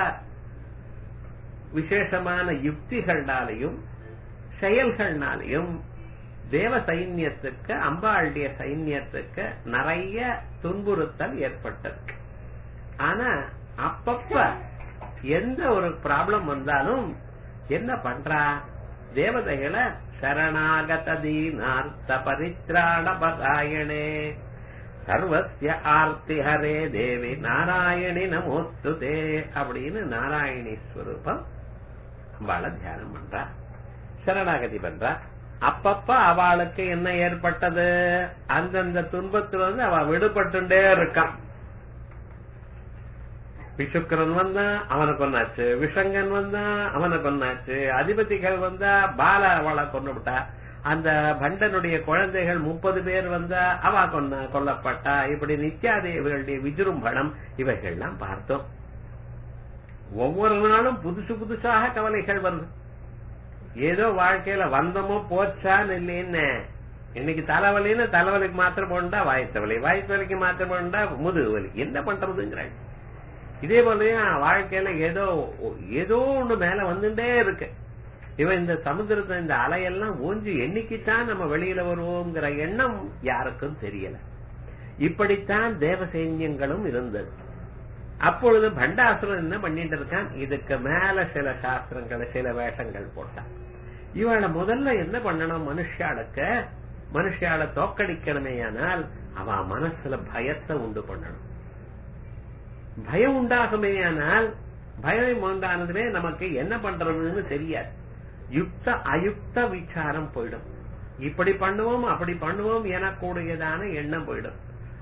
விசேஷமான யுக்திகளாலையும் செயல்கள்னாலையும் தேவ சைன்யத்துக்கு அம்பாளுடைய சைன்யத்துக்கு நிறைய துன்புறுத்தல் ஏற்பட்டது. ஆனா அப்பப்ப எந்த ஒரு ப்ராப்ளம் வந்தாலும் என்ன பண்றா? தேவதைகளை சரணாகத தீனார்த்த பரித்ராண பதாயணே சர்வஸ்ய ஆர்த்தி ஹரே தேவி நாராயணி நமோஸ்துதே அப்படின்னு நாராயணி ஸ்வரூபம் அம்பாளை தியானம் பண்றா, சரணாகதி பண்றா. அப்பப்ப அவளுக்கு என்ன ஏற்பட்டது? அந்தந்த துன்பத்திலிருந்து அவ விடுபட்டுட்டே இருக்கான். விஷுக்கரன் வந்தா அவனுக்கு ஒன்னாச்சு, விஷங்கன் வந்தா அவனுக்கு ஒன்னாச்சு, அதிபதிகள் வந்தா பால அவளை கொண்டு விட்டா, அந்த பண்டனுடைய குழந்தைகள் 30 பேர் வந்தா அவ கொல்லப்பட்டா. இப்படி நித்யாதேவிகளுடைய விஜృంభணம் இவைகள்லாம் பார்த்தோம். ஒவ்வொரு நாளும் புதுசு புதுசாக கவலைகள் வருது. ஏதோ வாழ்க்கையில வந்தமோ போச்சான்னு இல்லைன்னு. இன்னைக்கு தலைவலின்னு தலைவலிக்கு மாத்திரம் போண்டா வாய்த்தவலி, வாய்த்தவலிக்கு மாத்திரம் போண்டா முதுகு வலி. என்ன பண்றதுங்கிறாங்க. இதே போலயும் வாழ்க்கையில ஏதோ ஒண்ணு மேல வந்துட்டே இருக்கு. இவன் இந்த சமுத்திரத்தை இந்த அலையெல்லாம் ஊஞ்சி என்னைக்குத்தான் நம்ம வெளியில வருவோங்கிற எண்ணம் யாருக்கும் தெரியல. இப்படித்தான் தேவ சைன்யங்களும் இருந்தது. அப்பொழுது பண்டாசுரன் என்ன பண்ணிட்டு இருக்கான்? இதுக்கு மேல சில சாஸ்திரங்கள் சில வேஷங்கள் போட்டான். இவளை முதல்ல என்ன பண்ணணும்? மனுஷால தோக்கடிக்கணுமே. ஆனால் அவ மனசுல பயத்தை உண்டு பண்ணணும். பயம் உண்டாகுமே. ஆனால் பயம் உண்டானதுமே நமக்கு என்ன பண்றதுன்னு தெரியாது. யுக்த அயுக்த விசாரம் போயிடும். இப்படி பண்ணுவோம் அப்படி பண்ணுவோம் எனக்கூடியதான எண்ணம் போயிடும்.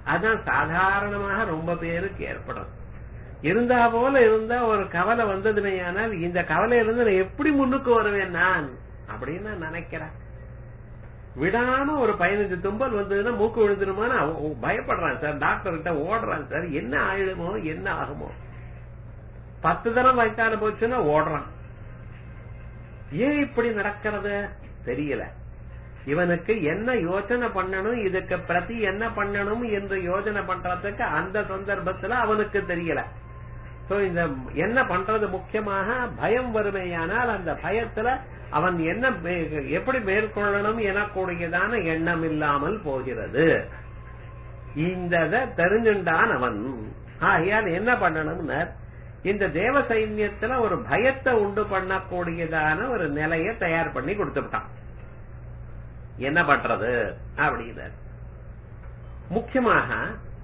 அதான் சாதாரணமாக ரொம்ப பேருக்கு ஏற்படும். இருந்தா போல இருந்தா ஒரு கவலை வந்ததுமே, ஆனால் இந்த கவலையிலிருந்து நான் எப்படி முன்னுக்கு வருவேன் நான் அப்படின்னு நினைக்கிறேன். விடாம ஒரு 15 தும்பல் வந்ததுன்னா மூக்கு விழுந்துருமான்னு பயப்படுறான் சார், டாக்டர் கிட்ட ஓடுறான் சார், என்ன ஆயிடுமோ என்ன ஆகுமோ. 10 தரம் வயசான போச்சுன்னா ஓடுறான். ஏன் இப்படி நடக்கிறது தெரியல. இவனுக்கு என்ன யோசனை பண்ணணும், இதுக்கு பிரதி என்ன பண்ணணும் என்று யோசனை பண்றதுக்கு அந்த சந்தர்ப்பத்துல அவனுக்கு தெரியல. இந்த என்ன பண்றது முக்கியமாக பயம் வறுமையானால் அந்த பயத்துல அவன் என்ன எப்படி மேற்கொள்ளணும் எனக்கூடியதான எண்ணம் இல்லாமல் போகிறது. இந்த தெரிஞ்சுண்டான் அவன். ஆகையால் என்ன பண்ணணும்னா இந்த தேவ சைன்யத்துல ஒரு பயத்தை உண்டு பண்ணக்கூடியதான ஒரு நிலையை தயார் பண்ணி கொடுத்துட்டான். என்ன பண்றது அப்படின்னு முக்கியமாக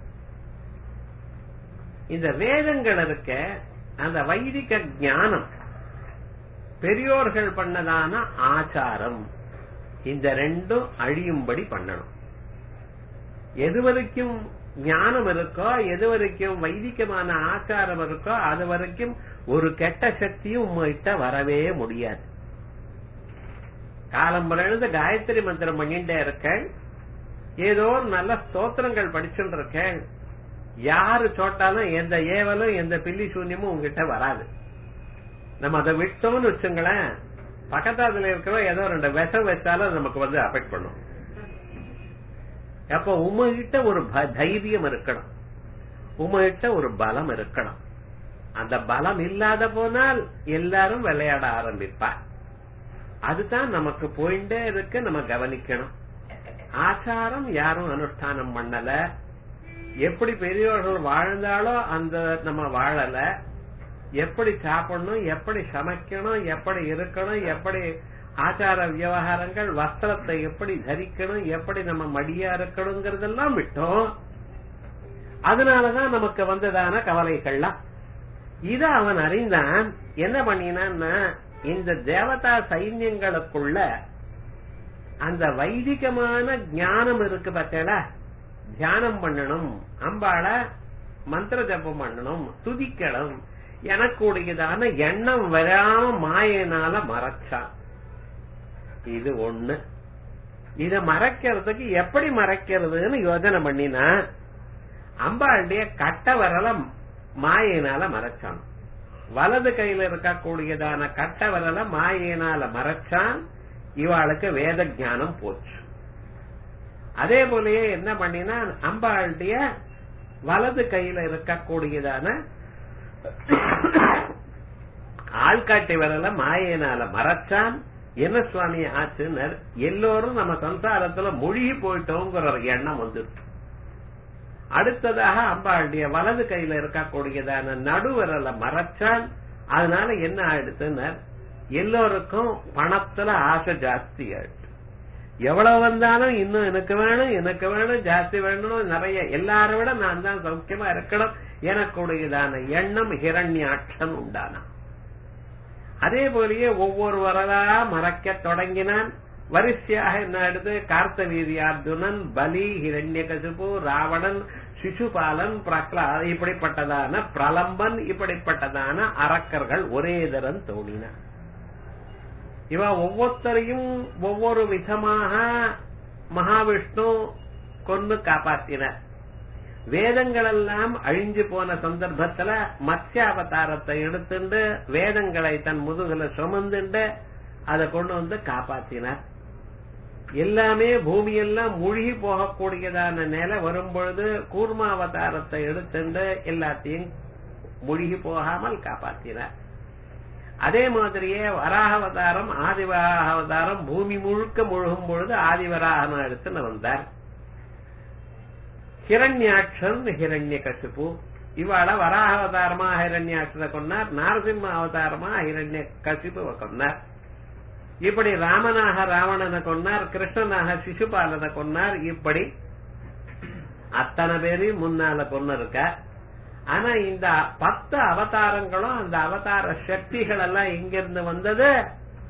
இந்த வேதங்கள் இருக்க அந்த வைதிக ஞானம், பெரியோர்கள் பண்ணதான ஆச்சாரம், இந்த ரெண்டும் அழியும்படி பண்ணணும். எது வரைக்கும் ஞானம் இருக்கோ, எது வரைக்கும் வைதிகமான ஆச்சாரம் இருக்கோ, அது வரைக்கும் ஒரு கெட்ட சக்தியும் உங்ககிட்ட வரவே முடியாது. காலம்பரம் எழுந்து காயத்ரி மந்திரம் பண்ணிட்டே இருக்கேன், ஏதோ நல்ல ஸ்தோத்திரங்கள் படிச்சுட்டு இருக்கேன், யாரு சோட்டாலும் எந்த ஏவலும் எந்த பில்லி சூன்யமும் உங்ககிட்ட வராது. நம்ம அதை விட்டோம்னு வச்சுங்களேன், பக்கத்தாத்துல இருக்கிற ஏதோ 2 விஷம் வச்சாலும் நமக்கு வந்து அஃபெக்ட் பண்ணும். அப்ப உங்ககிட்ட ஒரு தைரியம் இருக்கணும், உங்ககிட்ட ஒரு பலம் இருக்கணும். அந்த பலம் இல்லாத போனால் எல்லாரும் விளையாட ஆரம்பிப்பார். அதுதான் நமக்கு போயிட்டே இருக்கு, நம்ம கவனிக்கணும். ஆச்சாரம் யாரும் அனுஷ்டானம் பண்ணல, எப்படி பெரியவர்கள் வாழ்ந்தாலோ அந்த நம்ம வாழல. எப்படி சாப்பிடணும், எப்படி சமைக்கணும், எப்படி இருக்கணும், எப்படி ஆச்சார விவகாரங்கள், வஸ்திரத்தை எப்படி தரிக்கணும், எப்படி நம்ம மடியா இருக்கணுங்கிறதெல்லாம் விட்டோம். அதனாலதான் நமக்கு வந்ததான கவலைகள்லாம். இத அவன் அறிந்தான். என்ன பண்ணினான்னா இந்த தேவதா சைன்யங்களுக்குள்ள அந்த வைதிகமான ஞானம் இருக்கு பார்த்தா, தியானம் பண்ணணும், அம்பாள மந்திர ஜபம் பண்ணணும், துதிக்கணும் எனக்கூடியதான எண்ணம் வராம மாயினால மறைச்சான். இது ஒண்ணு. இத மறைக்கிறதுக்கு எப்படி மறைக்கிறதுன்னு யோசனை பண்ணினா அம்பாளுடைய கட்ட வரல மாயினால மறைச்சான். வலது கையில இருக்கக்கூடியதான கட்ட வரல மாயினால மறைச்சான். இவாளுக்கு வேத ஞானம் போச்சு. அதே போலயே என்ன பண்ணினா அம்பாளுடைய வலது கையில இருக்கக்கூடியதான ஆள்காட்டி வரல மாயினால மறைச்சான். என்ன சுவாமி ஆச்சுன்னு எல்லோரும் நம்ம சம்சாரத்துல மூழ்கி போயிட்டோங்கிற எண்ணம் வந்துருக்கு. அடுத்ததாக அம்பாளுடைய வலது கையில இருக்கக்கூடியதான நடுவரல மறைச்சான். அதனால என்ன ஆயிடுச்சுன்னு எல்லோருக்கும் பணத்துல ஆசை ஜாஸ்தி ஆயிடுச்சு. எவ்வளவு வந்தாலும் இன்னும் எனக்கு வேணும், எனக்கு வேணும், ஜாஸ்தி வேணும், நிறைய, எல்லாரை விட நான் தான் சௌக்கியமா இருக்கணும் எனக்குடையதான எண்ணம் ஹிரண்யாட்சன் உண்டானா. அதே போலயே ஒவ்வொரு வரலா மறைக்க தொடங்கினான். வரிசையாக என்ன எடுத்து கார்த்தவீதி அர்ஜுனன், பலி, ஹிரண்யகசிபு, ராவணன், சிசுபாலன், பிரகலாத், இப்படிப்பட்டதான பிரலம்பன், இப்படிப்பட்டதான அரக்கர்கள் ஒரே தரம் தோணினான். இவ ஒவ்வொருத்தரையும் ஒவ்வொரு விதமாக மகாவிஷ்ணு கொண்டு காப்பாத்தினார். வேதங்கள் எல்லாம் அழிஞ்சு போன சந்தர்ப்பத்துல மத்ஸ்யாவதாரத்தை எடுத்துண்டு வேதங்களை தன் முதுகுல சுமந்துண்டு அதை கொண்டு வந்து காப்பாத்தினார். எல்லாமே பூமியெல்லாம் மூழ்கி போகக்கூடியதான நிலை வரும்பொழுது கூர்மாவதாரத்தை எடுத்துண்டு எல்லாத்தையும் மூழ்கி போகாமல் காப்பாத்தினார். அதே மாதிரியே வராகாவதாரம், ஆதிவராகாவதாரம் பூமி முழுக்க முழுகும் பொழுது ஆதிவராகன எடுத்துன்னு வந்தார். ஹிரண்யாட்சன், ஹிரண்யகசிபு, இவாள வராகாவதாரமா ஹிரண்யாட்சனை கொண்டார், நாரசிம்ம அவதாரமா ஹிரண்யகசிபுவை கொண்டார். இப்படி ராமனாக ராவணனை கொண்டார், கிருஷ்ணனாக சிசுபாலனை கொண்டார். இப்படி அத்தனை பேரையும் முன்னால கொண்டு இருக்க. ஆனா இந்த 10 அவதாரங்களும் அந்த அவதார சக்திகள் எல்லாம் எங்கிருந்து வந்தது?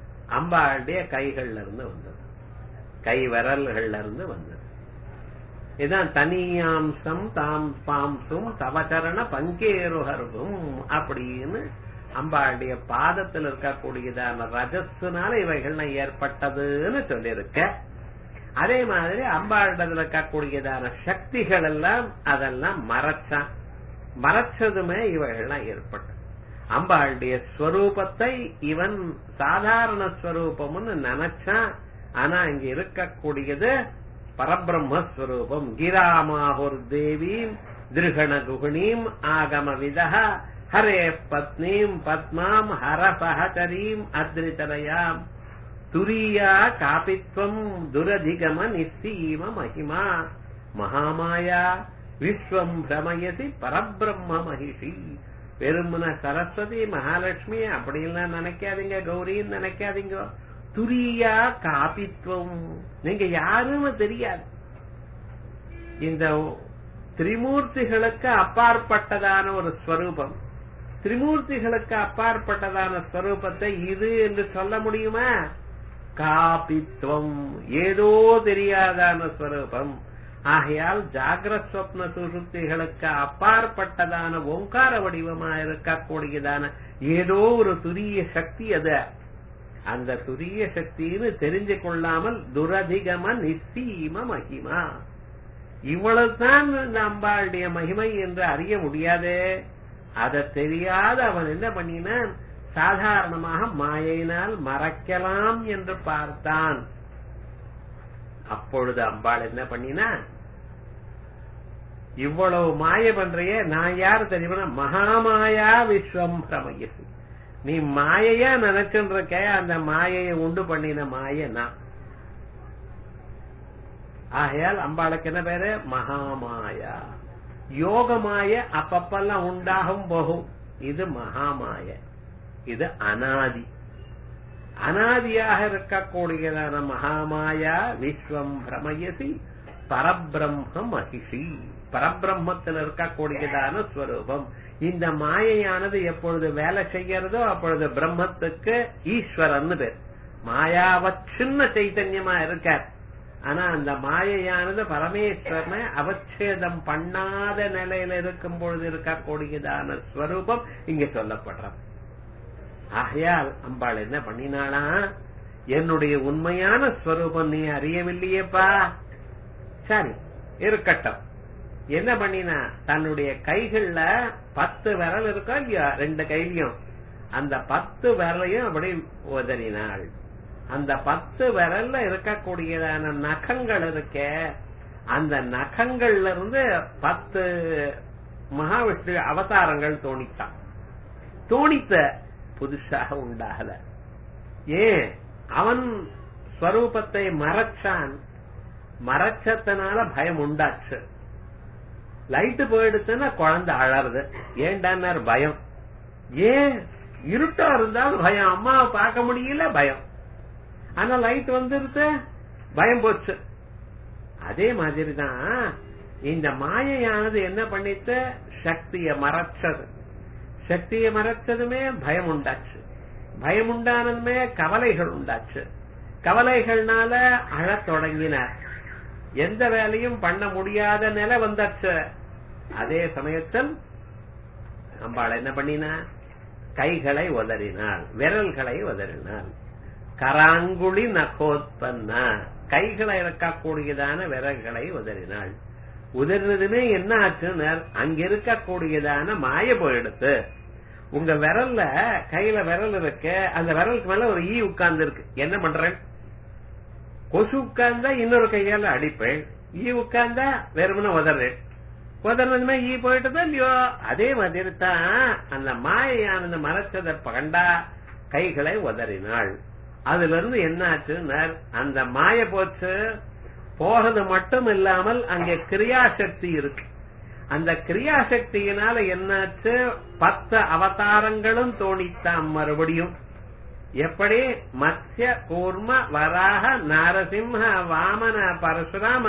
அம்பாளுடைய கைகள்ல இருந்து வந்தது, கை விரல்கள்ல இருந்து வந்தது. இதான் தனியாம்சம் தாம் பாம்சும் தவச்சரண பங்கேருஹர்வும் அப்படின்னு அம்பாளுடைய பாதத்தில் இருக்கக்கூடியதான ரஜஸ்னால இவைகள்லாம் ஏற்பட்டதுன்னு சொல்லியிருக்க. அதே மாதிரி அம்பாளிடத்தில் இருக்கக்கூடியதான சக்திகள் எல்லாம் அதெல்லாம் மறைச்சதுமே இவைகள்லாம் ஏற்பட்டது. அம்பாளுடைய ஸ்வரூபத்தை இவன் சாதாரண ஸ்வரூபம்னு நினைச்சான். ஆனா இங்க இருக்கக்கூடியது பரபிரம்மஸ்வரூபம். கிராமாஹுர் தேவீம் திருகண குகுணீம் ஆகம விதா ஹரே பத்னீம் பத்மாம் ஹர சஹச்சரீம் அத்ரிதரயாம் துரியா காபித்வம் துரதிகம நிஸ்ஸீம மகிமா மகாமாயா விஸ்வம் பிரமயசி பரபிரம்ம மகிஷி. பெருமன சரஸ்வதி மகாலட்சுமி அப்படின்லாம் நினைக்காதீங்க, கௌரின்னு நினைக்காதீங்க. துரியா காபித்வம், நீங்க யாருன்னு தெரியாது. இந்த திரிமூர்த்திகளுக்கு அப்பாற்பட்டதான ஒரு ஸ்வரூபம், திரிமூர்த்திகளுக்கு அப்பாற்பட்டதான ஸ்வரூபத்தை இது என்று சொல்ல முடியுமா? காபித்வம், ஏதோ தெரியாதான ஸ்வரூபம். ஆகையால் ஜாகிரத் ஸ்வப்ன சுசுப்திகளுக்கு அப்பாற்பட்டதான ஓங்கார வடிவமா இருக்கக்கூடியதான ஏதோ ஒரு துரிய சக்தி அது. அந்த துரிய சக்தின்னு தெரிஞ்சு கொள்ளாமல் துரதிகம நிஸ்ஸீம மகிமா, இவ்வளவுதான் இந்த அம்பாளுடைய மகிமை என்று அறிய முடியாதே. அதை தெரியாத அவன் என்ன பண்ணினான்? சாதாரணமாக மாயையினால் மறைக்கலாம் என்று பார்த்தான். அப்பொழுது அம்பாள் என்ன பண்ணினா, இவ்வளவு மாய பண்றையே நான் யாரு தெரியுமா? மகாமாயா விஸ்வம் பிரமயசி. நீ மாயையா நினைச்சுருக்க, அந்த மாயையை உண்டு பண்ணின மாய நான். ஆகையால் அம்பாளுக்கு என்ன பேரு? மகாமாயா. யோகமாய அப்பப்பெல்லாம் உண்டாகும் போகும். இது மகாமாய, இது அனாதி. அனாதியாக இருக்கக்கூடியதான மகாமாயா விஸ்வம் பிரமயசி பரபிரம்ம மகிஷி. பரபிரம்மத்தில் இருக்கக்கூடியதான ஸ்வரூபம். இந்த மாயையானது எப்பொழுது வேலை செய்யறதோ அப்பொழுது பிரம்மத்துக்கு ஈஸ்வரன் பேர். மாயாவச்சின்ன சைத்தன்யமா இருக்கார். ஆனா அந்த மாயையானது பரமேஸ்வரனை அவச்சேதம் பண்ணாத நிலையில இருக்கும் பொழுது இருக்கக்கூடியதான ஸ்வரூபம் இங்க சொல்லப்படுறது. ஆகையால் அம்பாள் என்ன பண்ணினாளா? என்னுடைய உண்மையான ஸ்வரூபம் நீ அறியவில்லையேப்பா. சரி இருக்கட்டும். என்ன பண்ணினா, தன்னுடைய கைகள்ல 10 விரல் இருக்கா இல்லையா, 2 கையிலையும் அந்த 10 விரலையும் அப்படி உதறினாள். அந்த 10 விரல்ல இருக்கக்கூடியதான நகங்கள் இருக்க, அந்த நகங்கள்ல இருந்து 10 மகாவிஷ்ணு அவதாரங்கள் தோணித்தான். தோணித்த புதுசாக உண்டாகல. ஏன்? அவன் ஸ்வரூபத்தை மறைச்சான். மறைச்சத்தினால பயம் உண்டாச்சு. லைட்டு போயிடுச்சுன்னா குழந்தை அழறது. ஏண்டான்னார் பயம். ஏன்? இருட்டா இருந்தாலும் பயம். அம்மாவை பார்க்க முடியல பயம். ஆனா லைட் வந்துருச்சு, பயம் போச்சு. அதே மாதிரிதான் இந்த மாயையானது என்ன பண்ணிட்டு சக்தியை மறைச்சது. சக்தியை மறைச்சதுமே பயம் உண்டாச்சு. பயம் உண்டானதுமே கவலைகள் உண்டாச்சு. கவலைகள்னால அழத் தொடங்கினார். எந்த வேலையும் பண்ண முடியாத நிலை வந்தாச்சு. அதே சமயத்தில் அம்பாள் என்ன பண்ணினா, கைகளை உதறினாள், விரல்களை உதறினாள். கராங்குழி நகோத்பன்ன, கைகளை இருக்கக்கூடியதான விரல்களை உதறினாள். உதறினதுமே என்ன ஆச்சுன்னு, அங்க இருக்கக்கூடியதான மாய போயிடுத்து. உங்க விரல்ல, கையில விரல் இருக்கு, அந்த விரலுக்கு மேல ஒரு ஈ உட்கார்ந்து இருக்கு. என்ன பண்றேன்? கொசு உட்கார்ந்தா இன்னொரு கையால அடிப்பேன், ஈ உட்கார்ந்தா வெறுமன உதறேன். உதறினதுமே ஈ போயிட்டதா இல்லையோ? அதே மாதிரி தான் அந்த மாயையானது மறைச்சதை கண்டா கைகளை உதறினாள். அதுல இருந்து என்ன ஆச்சுன்னா, அந்த மாய போச்சு. போறது மட்டும் இல்லாமல் அங்கே கிரியாசக்தி இருக்கு. அந்த கிரியாசக்தியினால என்னாச்சு? 10 அவதாரங்களும் தோணித்தான் மறுபடியும். எப்படி? மத்ய கூர்ம வராக நாரசிம்ஹ வாமன பரசுராம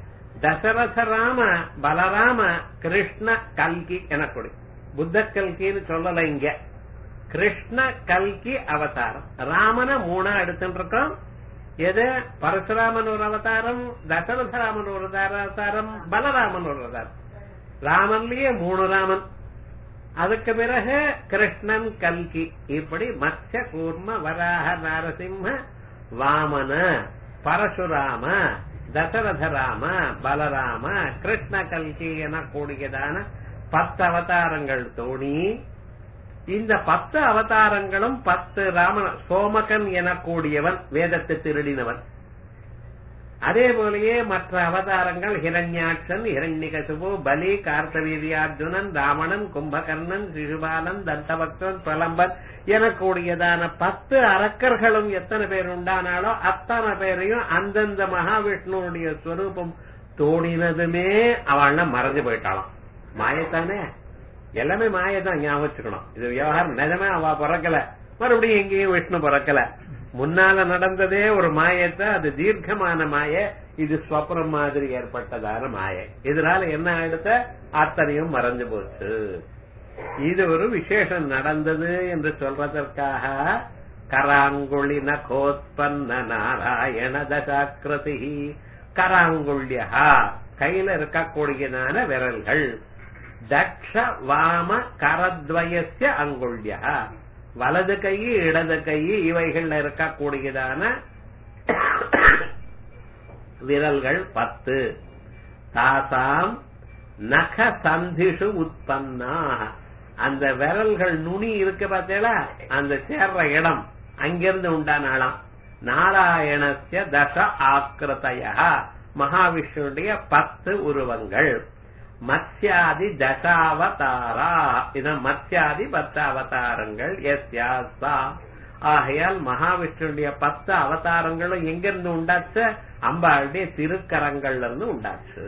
தசரத ராம பலராம கிருஷ்ண கல்கி எனக்கூட. புத்த கல்கின்னு சொல்லல இங்க. கிருஷ்ண கல்கி அவதாரம். ராமன 3 எடுத்துட்டு இருக்கோம், எது பரசுராமன் ஒரு அவதாரம், தசரதராமன் ஒரு அவதாரம், பலராமன் ஒரு அவதாரம். ராமன்லயே 3 ராமன். அதுக்கு பிறகு கிருஷ்ணன், கல்கி. இப்படி மத்ய, கூர்ம, வராக, நாரசிம்ம, வாமன, பரசுராம, தசரதராம, பலராம, கிருஷ்ண, கல்கி என கூடியதான 10 அவதாரங்கள் தோணி. இந்த 10 அவதாரங்களும் 10 ராமன். சோமகன் எனக்கூடியவன் வேதத்தை திருடினவன். அதே போலயே மற்ற அவதாரங்கள் ஹிரண்யாட்சன், ஹிரண்யகசிபு, பலி, கார்த்தவீர்யார்ஜுனன், ராவணன், கும்பகர்ணன், சிசுபாலன், தண்டபக்தன், பிரலம்பன் எனக்கூடியதான 10 அரக்கர்களும் எத்தனை பேர் உண்டானாலோ அத்தனை பேரையும் அந்தந்த மகாவிஷ்ணுடைய ஸ்வரூபம் தோணினதுமே அவள்னா மறைஞ்சு போயிட்டாளாம். மாயத்தானே, எல்லாமே மாயதான், ஞாபகம் வச்சுக்கணும். இது விவகாரம் நிஜமே. அவ பிறக்கல, மறுபடியும் எங்கேயும் விஷ்ணு பிறக்கல. முன்னால நடந்ததே ஒரு மாயத்தை, அது தீர்க்கமான மாய, இது ஸ்வப்னம் மாதிரி ஏற்பட்டதான மாய. இதனால என்ன ஆயிடுத்த, அத்தனையும் மறைஞ்சு போச்சு. இது ஒரு விசேஷம் நடந்தது என்று சொல்றதற்காக கராங்குழி நகோத்பன்ன நாராயண தசாக்கிருதி. கராங்குள்யா கையில இருக்கக்கூடியதான விரல்கள். தக்ஷ வாம கரத்வயஸ்ய அங்குள்யா, வலது கை இடது கை இவைகள்ல இருக்கக்கூடியதான விரல்கள் 10. தாசாம் நக சந்திஷு உற்பன்னா, அந்த விரல்கள் நுனி இருக்கு பார்த்தீங்களா, அந்த சேர்ற இடம் அங்கிருந்து உண்டானாலாம். நாராயணஸ்ய தச ஆக்கிருதய, மகாவிஷ்ணுடைய 10 உருவங்கள். மத்யாதி தசாவதாரா, இதான் மத்யாதி 10 அவதாரங்கள். எஸ்யாசா, ஆகையால் மகாவிஷ்ணுடைய 10 அவதாரங்களும் எங்கிருந்து உண்டாச்சு, அம்பாளுடைய திருக்கரங்கள்ல இருந்து உண்டாச்சு.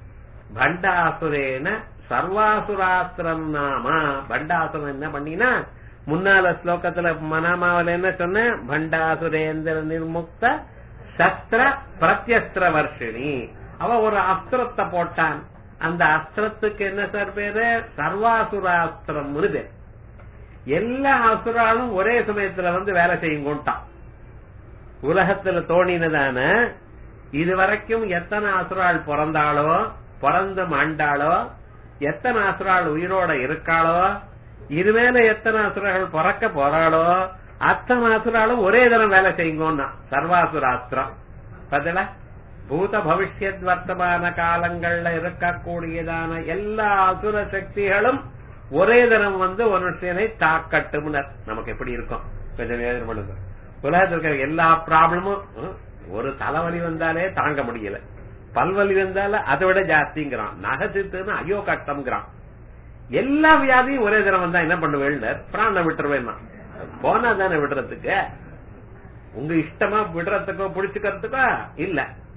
பண்டாசுரேன சர்வாசுராஸ்திரம் நாம. பண்டாசுரன் என்ன பண்ணினா, முன்னால ஸ்லோகத்துல மனாமாவில என்ன சொன்ன, பண்டாசுரேந்திர நிர்முக்த சஸ்திர பிரத்யஸ்திர வர்ஷினி. அவ ஒரு அஸ்திரத்தை போட்டான். அந்த அஸ்திரத்துக்கு என்ன சார் பேரு, சர்வாசுராஸ்திரம் பேர். எல்லா அசுராலும் ஒரே சமயத்துல வந்து வேலை செய்யும் கொண்டான். உலகத்துல தோணினதான இதுவரைக்கும் எத்தனை அசுரால் பிறந்தாளோ, பிறந்து மாண்டாளோ, எத்தனை அசுரால் உயிரோட இருக்காளோ, இருவேல எத்தனை அசுரர்கள் பிறக்க போறாளோ, அத்தனை அசுராலும் ஒரே தரம் வேலை செய்யுங்கன்னா சர்வாசுராஸ்திரம். பதில பூத பவிஷ்யத் வர்த்தமான காலங்கள்ல இருக்கக்கூடியதான எல்லா அசுர சக்திகளும் ஒரே தரம் வந்து ஒரு விஷயனை தாக்கட்டும். நமக்கு எப்படி இருக்கும் கொஞ்சம் வேதனை பண்ணுங்க. உலகத்தில் இருக்கிற எல்லா ப்ராப்ளமும், ஒரு தலைவலி வந்தாலே தாங்க முடியல, பல்வலி வந்தால அதை விட ஜாஸ்திங்கிறான், நகசித்துன்னு ஐயோ கட்டம்ங்கிறான். எல்லா வியாதியும் ஒரே தரம் வந்தா என்ன பண்ணுவேன், பிராண விட்டுருவேன். போனா தானே விடுறதுக்கு, உங்க இஷ்டமா விடுறதுக்கோ பிடிச்சுக்கிறதுக்கோ இல்ல.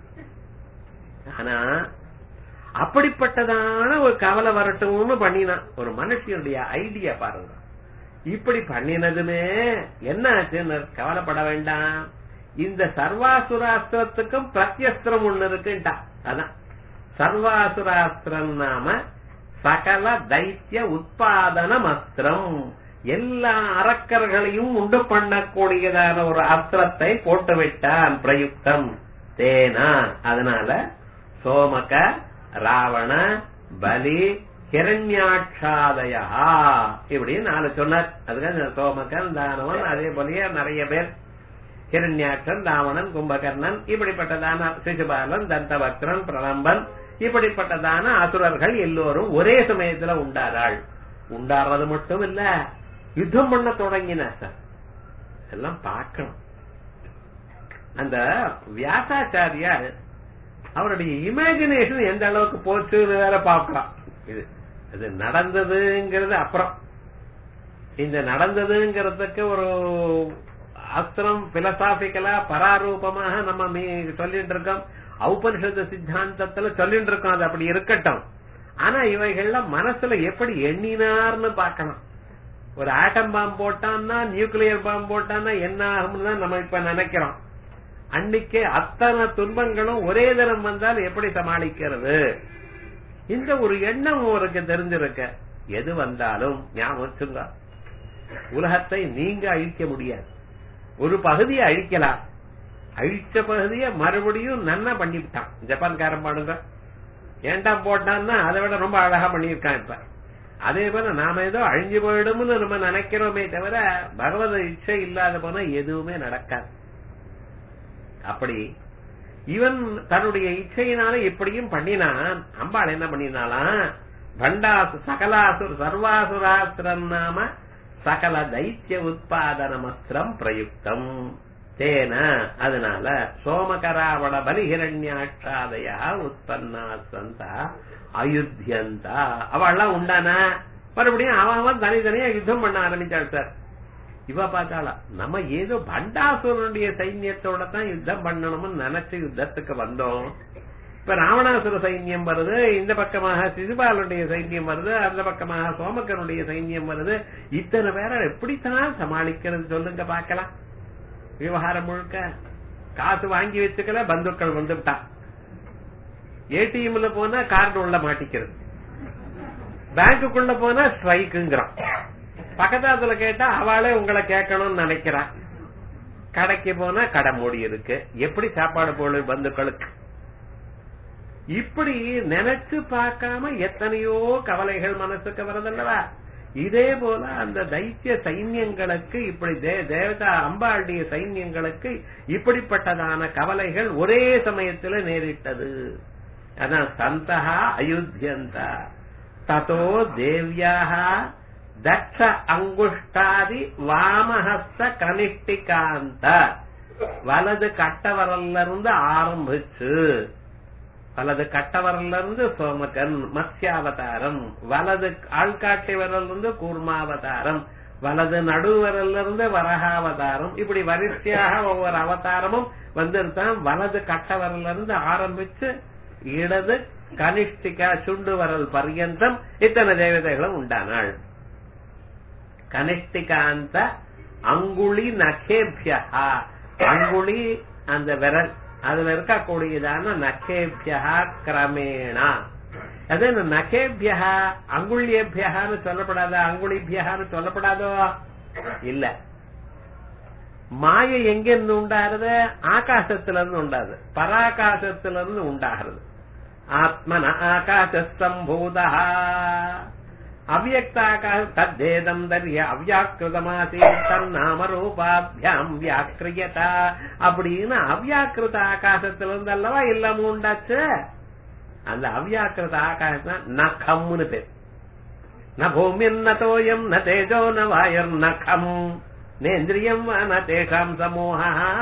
ஆனா அப்படிப்பட்டதான ஒரு கவலை வரட்டும்னு பண்ணினான் ஒரு மனுஷனுடைய ஐடியா பாருங்க. இப்படி பண்ணினதுமே என்ன ஆச்சுன்னு கவலைப்பட வேண்டாம். இந்த சர்வாசுராஸ்திரத்துக்கும் பிரத்யஸ்திரம் ஒண்ணு இருக்குட்டா. அதான் சர்வாசுராஸ்திரம் நாம சகல தைத்திய உற்பாதனம் அஸ்திரம். எல்லா அரக்கர்களையும் உண்டு பண்ணக்கூடியதான ஒரு அஸ்திரத்தை போட்டுவிட்டான் பிரயுக்தம் தேனா. அதனால சோமக, ராவண, பலி, ஹிரண்யாட்சாதயா இப்படி 4 சொன்னார். அதுக்காக சோமகன், தானவன், அதே போலயே நிறைய பேர், ஹிரண்யாட்சன், ராவணன், கும்பகர்ணன், இப்படிப்பட்டதான சிசுபாலன், தண்டபக்தன், பிரலம்பன், இப்படிப்பட்டதான அசுரர்கள் எல்லோரும் ஒரே சமயத்துல உண்டாராள். உண்டாடுறது மட்டும் இல்ல, யுத்தம் பண்ண தொடங்கினார். எல்லாம் பார்க்கணும். அந்த வியாசாச்சாரியார் அவருடைய இமேஜினேஷன் எந்த அளவுக்கு போச்சு வேற பார்க்கலாம். இது நடந்ததுங்கிறது அப்புறம். இந்த நடந்ததுங்கிறதுக்கு ஒரு அஸ்திரம் பிலசாபிக்கலா பராரூபமாக நம்ம சொல்லிட்டு இருக்கோம். ஔபனிஷத்து சித்தாந்தத்துல சொல்லிட்டு இருக்கோம். அது அப்படி இருக்கட்டும். ஆனா இவைகள்லாம் மனசுல எப்படி எண்ணினார்னு பார்க்கணும். ஒரு ஆட்டம் பாம்பு போட்டான்னா, நியூக்ளியர் பாம்பு போட்டான்னா என்ன ஆகும்னு தான் நம்ம இப்ப நினைக்கிறோம். அன்னைக்கு அத்தனை துன்பங்களும் ஒரே தரம் வந்தால் எப்படி சமாளிக்கிறது, இந்த ஒரு எண்ணம் அவருக்கு தெரிஞ்சிருக்க. எது வந்தாலும் ஞாபகம் வச்சுங்க, உலகத்தை நீங்க அழிக்க முடியாது. ஒரு பகுதியை அழிக்கலாம், அழிச்ச பகுதிய மறுபடியும் நன்னா பண்ணிவிட்டான். ஜப்பான்காரன் பாடுங்க, ஏண்டா போட்டான்னா அதை விட ரொம்ப அழகா பண்ணியிருக்கான். இப்ப அதே போல நாம ஏதோ அழிஞ்சு போயிடும்னு நம்ம நினைக்கிறோமே தவிர பகவத இச்சை இல்லாத போனா எதுவுமே நடக்காது. அப்படி இவன் தன்னுடைய இச்சையினால இப்படியும் பண்ணினான். அம்பாள் என்ன பண்ணினாலாம், பண்டாசு சகலாசுர் சர்வாசுராஸ்திரம் நாம சகல தைத்திய உத்பாதனமஸ்திரம் பிரயுக்தம் தேன, அதனால சோமகராவண பலிஹிரண்யாட்சாதய உற்பன்னா சந்தா அயுத்தியந்தா. அவெல்லாம் உண்டானா மறுபடியும் அவன் தனித்தனியா யுத்தம் பண்ண ஆரம்பிச்சாள். சார் இவ பார்த்தாளா, நம்ம ஏதோ பண்டாசுரனுடைய சைன்யத்தோட தான் யுத்தம் பண்ணணும்னு நினைச்சு யுத்தத்துக்கு வந்தோம். இப்ப ராவணாசுர சைன்யம் வருது, இந்த பக்கமாக சிசுபாலனுடைய சைன்யம் வருது, அந்த பக்கமாக சோமக்கனுடைய சைன்யம் வருது. இத்தனை பேரை எப்படித்தான் சமாளிக்கிறது சொல்லுங்க பாக்கலாம். விவகாரம் முழுக்க காசு வாங்கி வச்சுக்கல, பந்துக்கள் வந்துட்டா. ஏடிஎம்ல போனா கார்டு உள்ள மாட்டிக்கிறது, பேங்குக்குள்ள போனா ஸ்ட்ரைக்குங்கிறான், பக்கத்தாத்துல கேட்டா அவளே உங்களை கேட்கணும்னு நினைக்கிறான், கடைக்கு போனா கடை மூடி இருக்கு, எப்படி சாப்பாடு போல பந்துக்களுக்கு. இப்படி நினைச்சு பார்க்காம எத்தனையோ கவலைகள் மனசுக்கு வரதல்லவா. இதே போல அந்த தைத்திய சைன்யங்களுக்கு இப்படி தேவதா அம்பாளுடைய சைன்யங்களுக்கு இப்படிப்பட்டதான கவலைகள் ஒரே சமயத்துல நேரிட்டது. அதான் சந்தஹா அயுத்தியந்தா ததோ தேவ்யாக தட்ச அங்குஷ்டாதி வாமஹஸ்த கனிஷ்டிகாந்த. வலது கட்டவரல்ல இருந்து ஆரம்பிச்சு, வலது கட்டவரல்ல இருந்து சோமகன் மத்ஸ்யாவதாரம், வலது ஆள்காட்டி விரல் இருந்து கூர்மாவதாரம், வலது நடுவரல்ல இருந்து வரகாவதாரம், இப்படி வரிசையாக ஒவ்வொரு அவதாரமும் வந்துருத்தான். வலது கட்டவரல்ல இருந்து ஆரம்பிச்சு இடது கனிஷ்டிகா சுண்டு வரல் பர்யந்தம் இத்தனை தேவதைகளும் உண்டானாள். கனிஷ்டிகாந்த அங்குளி நகேபியா, அங்குளி அந்த விரல் அதுல இருக்கக்கூடியதான நகேபியா கிரமேணா. அது நகேபியா அங்குள்யேபியான்னு சொல்லப்படாதா, அங்குளிபியான்னு சொல்லப்படாதோ இல்ல. மாயை எங்க இருந்து உண்டாகிறது, ஆகாசத்துல இருந்து உண்டாது, பராகாசத்துல இருந்து உண்டாகிறது. ஆத்மன ஆகாசம்பூதா அவ்யக்தாகாச தத்தேதம் தர்ய அவ்யாக்கிருதமாசி தன்னாம ரூபாபியாம் வியாக்கிரியதா அப்படின்னு அவ்யாக்கிருத ஆகாசத்துல இருந்து அல்லவா எல்லாமும் உண்டாச்சு. அந்த அவ்யாக்கிருத ஆகாசம் நகம்னு பேர். ந பூமியன் ந தோயம் ந தேஜோ ந வாயர் நகம் நேந்திரியம் ந தேஷாம் சமூக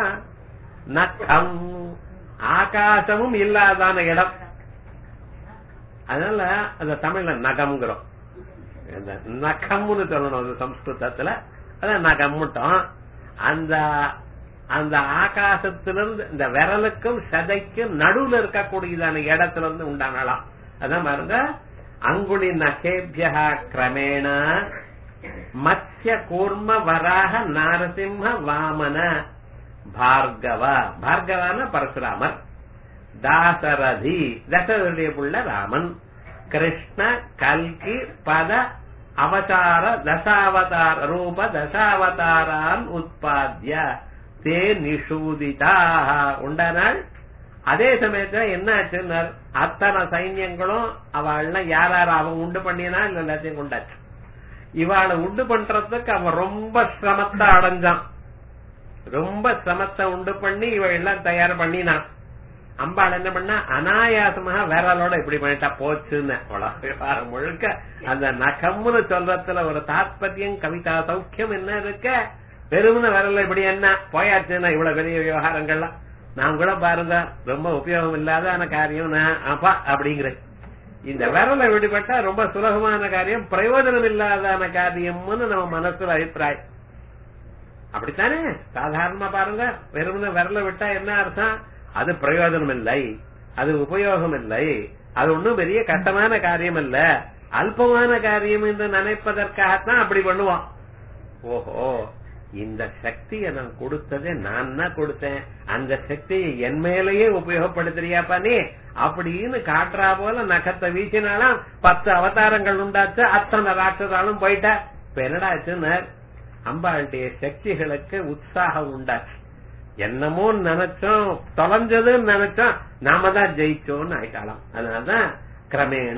நகம். ஆகாசமும் இல்லாதான இடம், அதனால அந்த தமிழ்ல நகம்ங்கிறோம். நகம்னு சொல்லணும் அது சம்ஸ்கிருதத்துல, அதான் நகம்ட்டோம். அந்த அந்த ஆகாசத்திலிருந்து இந்த விரலுக்கும் சதைக்கும் நடுவுல இருக்கக்கூடியதான இடத்துல இருந்து உண்டானலாம். அதான் பாருங்க, அங்குளி நகேபியா கிரமேண மத்ய கூர்ம வராக நாரசிம்ம வாமன பார்கவ. பார்கவான பரசுராமர், தாசரதி தசரதியுடைய புள்ள ராமன், கிருஷ்ண கல்கி பத அவதார தசாவதார ரூப தசாவதாரான் உற்பத்திய தே நிஷூதிதா உண்டானாள். அதே சமயத்துல என்ன ஆச்சுன்னா அத்தனை சைன்யங்களும் அவள் யாராரு அவன் உண்டு பண்ணினா இல்ல எல்லாத்தையும் கொண்டாச்சு. இவாளை உண்டு பண்றதுக்கு அவன் ரொம்ப சிரமத்தை அடைஞ்சான். ரொம்ப சிரமத்தை உண்டு பண்ணி இவள் எல்லாம் தயார் பண்ணினான். அம்பாள் என்ன பண்ணா அனாயாசமாக விரலோட இப்படி பண்ணிட்டா போச்சுன்னு. விவகாரம் முழுக்க அந்த நகம்னு சொல்றதுல ஒரு தாத்பரியம் கவிதா சௌக்கியம் என்ன இருக்க, வெறுமன விரல இப்படி என்ன போயாச்சுன்னா இவ்வளவு பெரிய விவகாரங்கள்லாம் நான் கூட பாருங்க ரொம்ப உபயோகம் இல்லாத காரியம் அப்பா அப்படிங்கிற இந்த விரலை விடுபட்டா ரொம்ப சுலபமான காரியம், பிரயோஜனம் இல்லாதான காரியம்னு நம்ம மனசுல அபிப்பிராயம். அப்படித்தானே சாதாரணமா பாருங்க, வெறுமன விரல விட்டா என்ன அர்த்தம், அது பிரயோஜனம் இல்லை, அது உபயோகம் இல்லை, அது ஒன்னும் பெரிய கஷ்டமான காரியம் இல்ல, அல்பமான காரியம் என்று நினைப்பதற்காகத்தான் அப்படி பண்ணுவான். ஓஹோ, இந்த சக்தியை நான் கொடுத்ததே நான் தான் கொடுத்தேன், அந்த சக்தியை என் மேலேயே உபயோகப்படுத்துறியாப்பா நீ அப்படின்னு காட்டுறா போல நகத்தை வீசினாலும் 10 அவதாரங்கள் உண்டாச்சு, அத்தனை ராட்சதாலும் போயிட்ட. இப்ப என்னடாச்சுன்னு அம்பாளுடைய சக்திகளுக்கு உற்சாகம் உண்டாச்சு. என்னமோ நினைச்சோம், தொலைஞ்சதுன்னு நினைச்சோம், நாம தான் ஜெயிச்சோம்னு ஆயிட்டாலாம். அதனாலதான் கிரமேண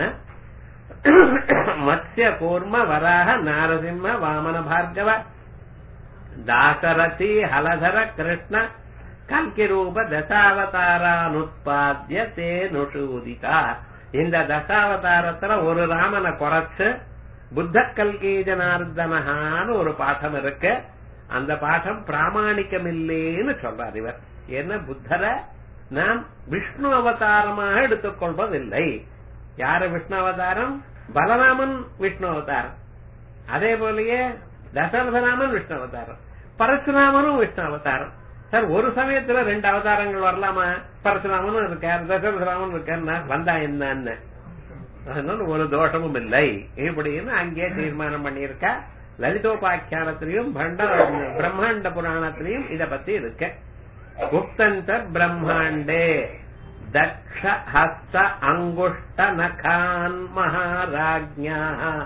மத்ய கூர்ம வராக நாரசிம்ம வாமன பார்கவ தாசரதி ஹலதர கிருஷ்ண கல்கி ரூப தசாவதாரானுத்பாத்திய தே நுஷூதிதா. இந்த தசாவதாரத்துல ஒரு ராமனை குறைச்சு புத்த கல்கி ஜனார்தனஹான்னு ஒரு பாடம் இருக்கு. அந்த பாடம் பிராமணிக்கம் இல்லேன்னு சொல்றார் இவர். என்ன, புத்தரை நாம் விஷ்ணு அவதாரமாக எடுத்துக்கொள்வதில்லை. யாரு விஷ்ணு அவதாரம்? பலராமன் விஷ்ணு அவதாரம். அதே போலயே தசரதராமன் விஷ்ணு அவதாரம், பரசுராமனும் விஷ்ணு அவதாரம். சார், ஒரு சமயத்துல 2 அவதாரங்கள் வரலாமா? பரசுராமனும் இருக்கார், தசரதராமன் இருக்கார், வந்தா என்னன்னு அதனால ஒரு தோஷமும் இல்லை இப்படின்னு அங்கே தீர்மானம் பண்ணியிருக்க. லலிதோபாக்கியானத்திலையும் பிரம்மாண்ட புராணத்திலையும் இத பத்தி இருக்கு. உக்தந்தர் பிரம்மாண்டே தக்ஷ ஹஸ்த அங்குஷ்ட நகான் மகாராஜ்ஞா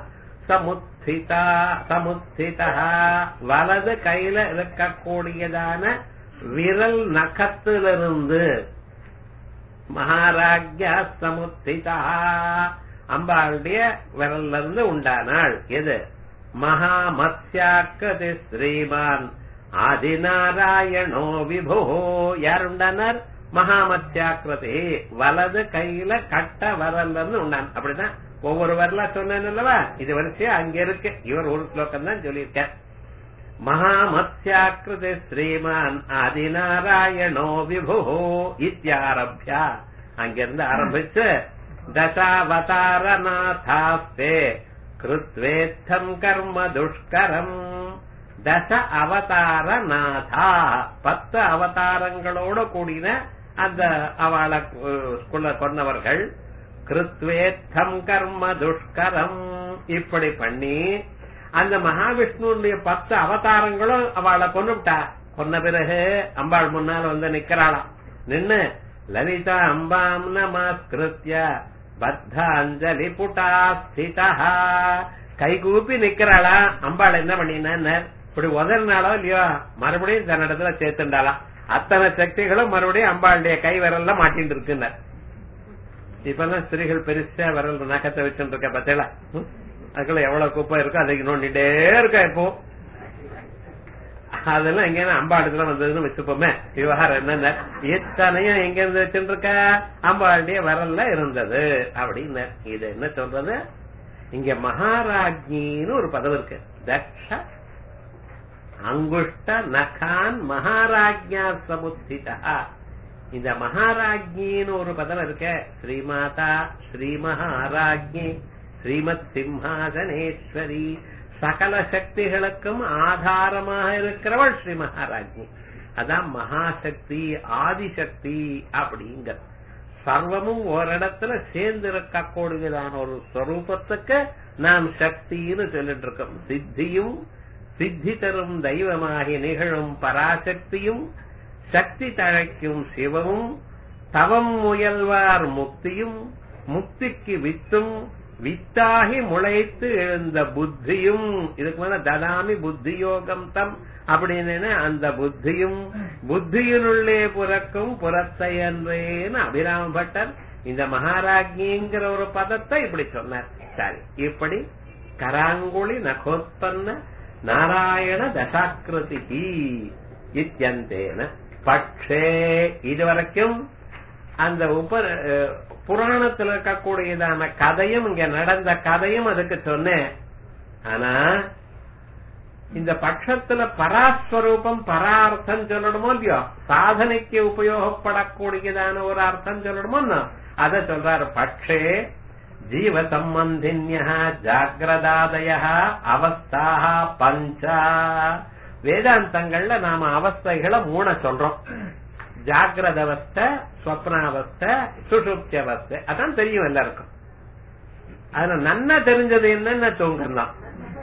சமுத்திதா வலது கையில இருக்கக்கூடியதான விரல் நகத்திலிருந்து மகாராஜ்யா சமுத்திதா அம்பாளுடைய விரல்ல இருந்து உண்டானாள். எது? மகாமத்யாக்கிருதி ஸ்ரீமான் ஆதிநாராயணோ விபோ. யார் உண்டானார்? மகாமத்யாக்கிருதி, வலது கையில கட்ட வரல்ல இருந்து உண்டான். அப்படிதான் ஒவ்வொரு வரலா சொன்னேன் அல்லவா? இது வரிசையா அங்க இருக்கு. இவர் ஒரு ஸ்லோகம் தான் சொல்லியிருக்க. மகாமத்யாக்கிருதி ஸ்ரீமான் ஆதிநாராயணோ விபோ இத்தியாரப்யா, அங்கிருந்து ஆரம்பிச்சு தசாவதாரநாதாஸ்தே கிருத்வேத்தம் கர்ம துஷ்கரம். தச அவதாரநாதா, 10 அவதாரங்களோட கூடின அந்த அவளை கொன்னவர்கள். கிருத்வேத்தம் கர்ம துஷ்கரம், இப்படி பண்ணி அந்த மகாவிஷ்ணுடைய 10 அவதாரங்களும் அவளை கொன்னுட்டா. கொன்ன பிறகு அம்பாள் முன்னால வந்து நிக்கிறாளாம். நின்னு லலிதா அம்பாம் நமஸ்கிருத்ய பத்தாஞ்சலி புட்டா ஸ்திதா, கைகூப்பி நிக்கிறாளா. அம்பாள் என்ன பண்ணினா, இப்படி உதறினாலோ இல்லையோ மறுபடியும் தன்னிடத்துல சேர்த்துண்டாலாம். அத்தனை சக்திகளும் மறுபடியும் அம்பாளுடைய கை விரல்ல மாட்டின்னு இருக்குன்னார். இப்பதான் ஸ்திரீகள் பெருசா விரல் நகத்தை வச்சுட்டு இருக்க பத்தில, அதுக்குள்ள எவ்வளவு குப்பை இருக்கோ அதை நோண்டிட்டே இருக்கா. இப்போ அதெல்லாம் எங்க அம்பாடுல வந்ததுன்னு வச்சுப்போமே. விவகாரம் என்னென்ன இத்தனையும் எங்க இருந்து வச்சுட்டு இருக்க? அம்பாளுடைய விரல்ல இருந்தது அப்படின்னு. இது என்ன சொல்றது? இங்க மகாராஜ்யின்னு ஒரு பதவி இருக்கு. தக்ஷ அங்குஷ்ட நகான் மகாராஜ்யா சமுத்திதா. இந்த மகாராஜ்யின்னு ஒரு பதம் இருக்க. ஸ்ரீமாதா ஸ்ரீ மகாராஜ்யி ஸ்ரீமத் சிம்ஹாசனேஸ்வரி, சகல சக்திகளுக்கும் ஆதாரமாக இருக்கிறவள் ஸ்ரீ மகாராஜ்யி. அதான் மகாசக்தி, ஆதிசக்தி அப்படிங்க. சர்வமும் ஓரிடத்துல சேர்ந்து இருக்கக்கூடியதான ஒரு ஸ்வரூபத்துக்கு நாம் சக்தின்னு சொல்லிட்டு இருக்கோம். சித்தியும் சித்தி தரும் தெய்வமாகி நிகழும் பராசக்தியும், சக்தி தழைக்கும் சிவமும், தவம் முயல்வார் முக்தியும், முக்திக்கு வித்தும், வித்தாகி முளைத்து எழுந்த புத்தியும். இதுக்கு மேல ததாமி புத்தி யோகம் தம் அப்படின்னு அந்த புத்தியும், புத்தியினுள்ளே புறக்கும் புறத்தை என்றேன்னு அபிராம பட்டர் இந்த மகாராஜ்ங்கிற ஒரு பதத்தை இப்படி சொன்னார். சரி, இப்படி கராங்குழி நகோத்பன்ன நாராயண தசாக்கிருதி இத்யந்தேன பட்சே. இதுவரைக்கும் அந்த புராணத்தில் இருக்கக்கூடியதான கதையும், இங்க நடந்த கதையும் அதுக்கு சொன்னேன். ஆனா இந்த பட்சத்துல பராஸ்வரூபம் பரார்த்தம் சொல்லணுமோ இல்லையோ, சாதனைக்கு உபயோகப்படக்கூடியதான ஒரு அர்த்தம் சொல்லணுமோ, அத சொல்றாரு. பட்சே ஜீவ சம்பந்தின்ய ஜாகிரதாதய அவஸ்தாக பஞ்சா. வேதாந்தங்கள்ல நாம அவஸ்தைகளை 3 சொல்றோம். ஜாகிரத அவஸ்தை, ஸ்வப்னாவஸ்தை, சுஷுப்தி அவஸ்தை. அதான் தெரியும் எல்லாருக்கும். அதுல நன்னா தெரிஞ்சது என்னன்னா தூக்கம் தான்.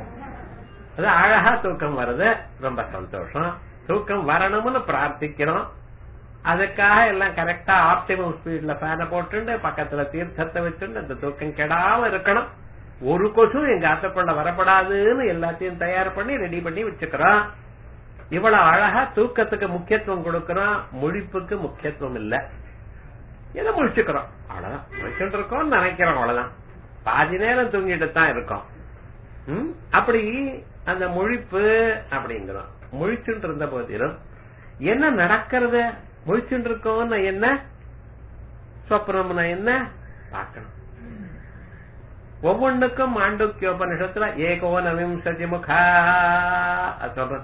அது அழகா தூக்கம் வருது, ரொம்ப சந்தோஷம். தூக்கம் வரணும்னு பிரார்த்திக்கிறோம். அதுக்காக எல்லாம் கரெக்டா ஆப்டிமம் ஸ்பீட்ல ஃபேனை போட்டு பக்கத்துல தீர்த்தத்தை வச்சுட்டு அந்த தூக்கம் கெடாம இருக்கணும். ஒரு கொசு எங்க ஆத்தக்குள்ள வரப்படாதுன்னு எல்லாத்தையும் தயார் பண்ணி ரெடி பண்ணி வச்சுக்கிறோம். இவ்வளவு அழகா தூக்கத்துக்கு முக்கியத்துவம் கொடுக்கிறோம், முழிப்புக்கு முக்கியத்துவம் இல்ல. எதை முழிச்சுக்கிறோம் அவ்வளவுதான், முழிச்சுட்டு இருக்கோம் நினைக்கிறோம் அவ்வளவுதான், பாதி நேரம் தூங்கிட்டு தான் இருக்கோம். அப்படி அந்த முழிப்பு அப்படிங்கிறோம். முழிச்சுட்டு இருந்த போதிலும் என்ன நடக்கிறது, முழிச்சுட்டு இருக்கோம்னா என்ன, சொப்னம்னா என்ன பார்க்கணும். ஒவ்வொன்றுக்கும் மாண்டூக்கியோபனிஷத்துல ஏகோனவிம்சதி முகா சொல்ற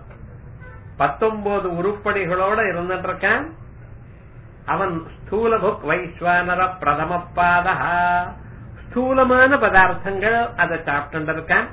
19 உருப்படிகளோட இருந்துட்டு இருக்கான் அவன். ஸ்தூல புக் வைஸ்வானர பிரதம பாதா, ஸ்தூலமான பதார்த்தங்கள் அதை சாப்பிட்டு இருக்கான்.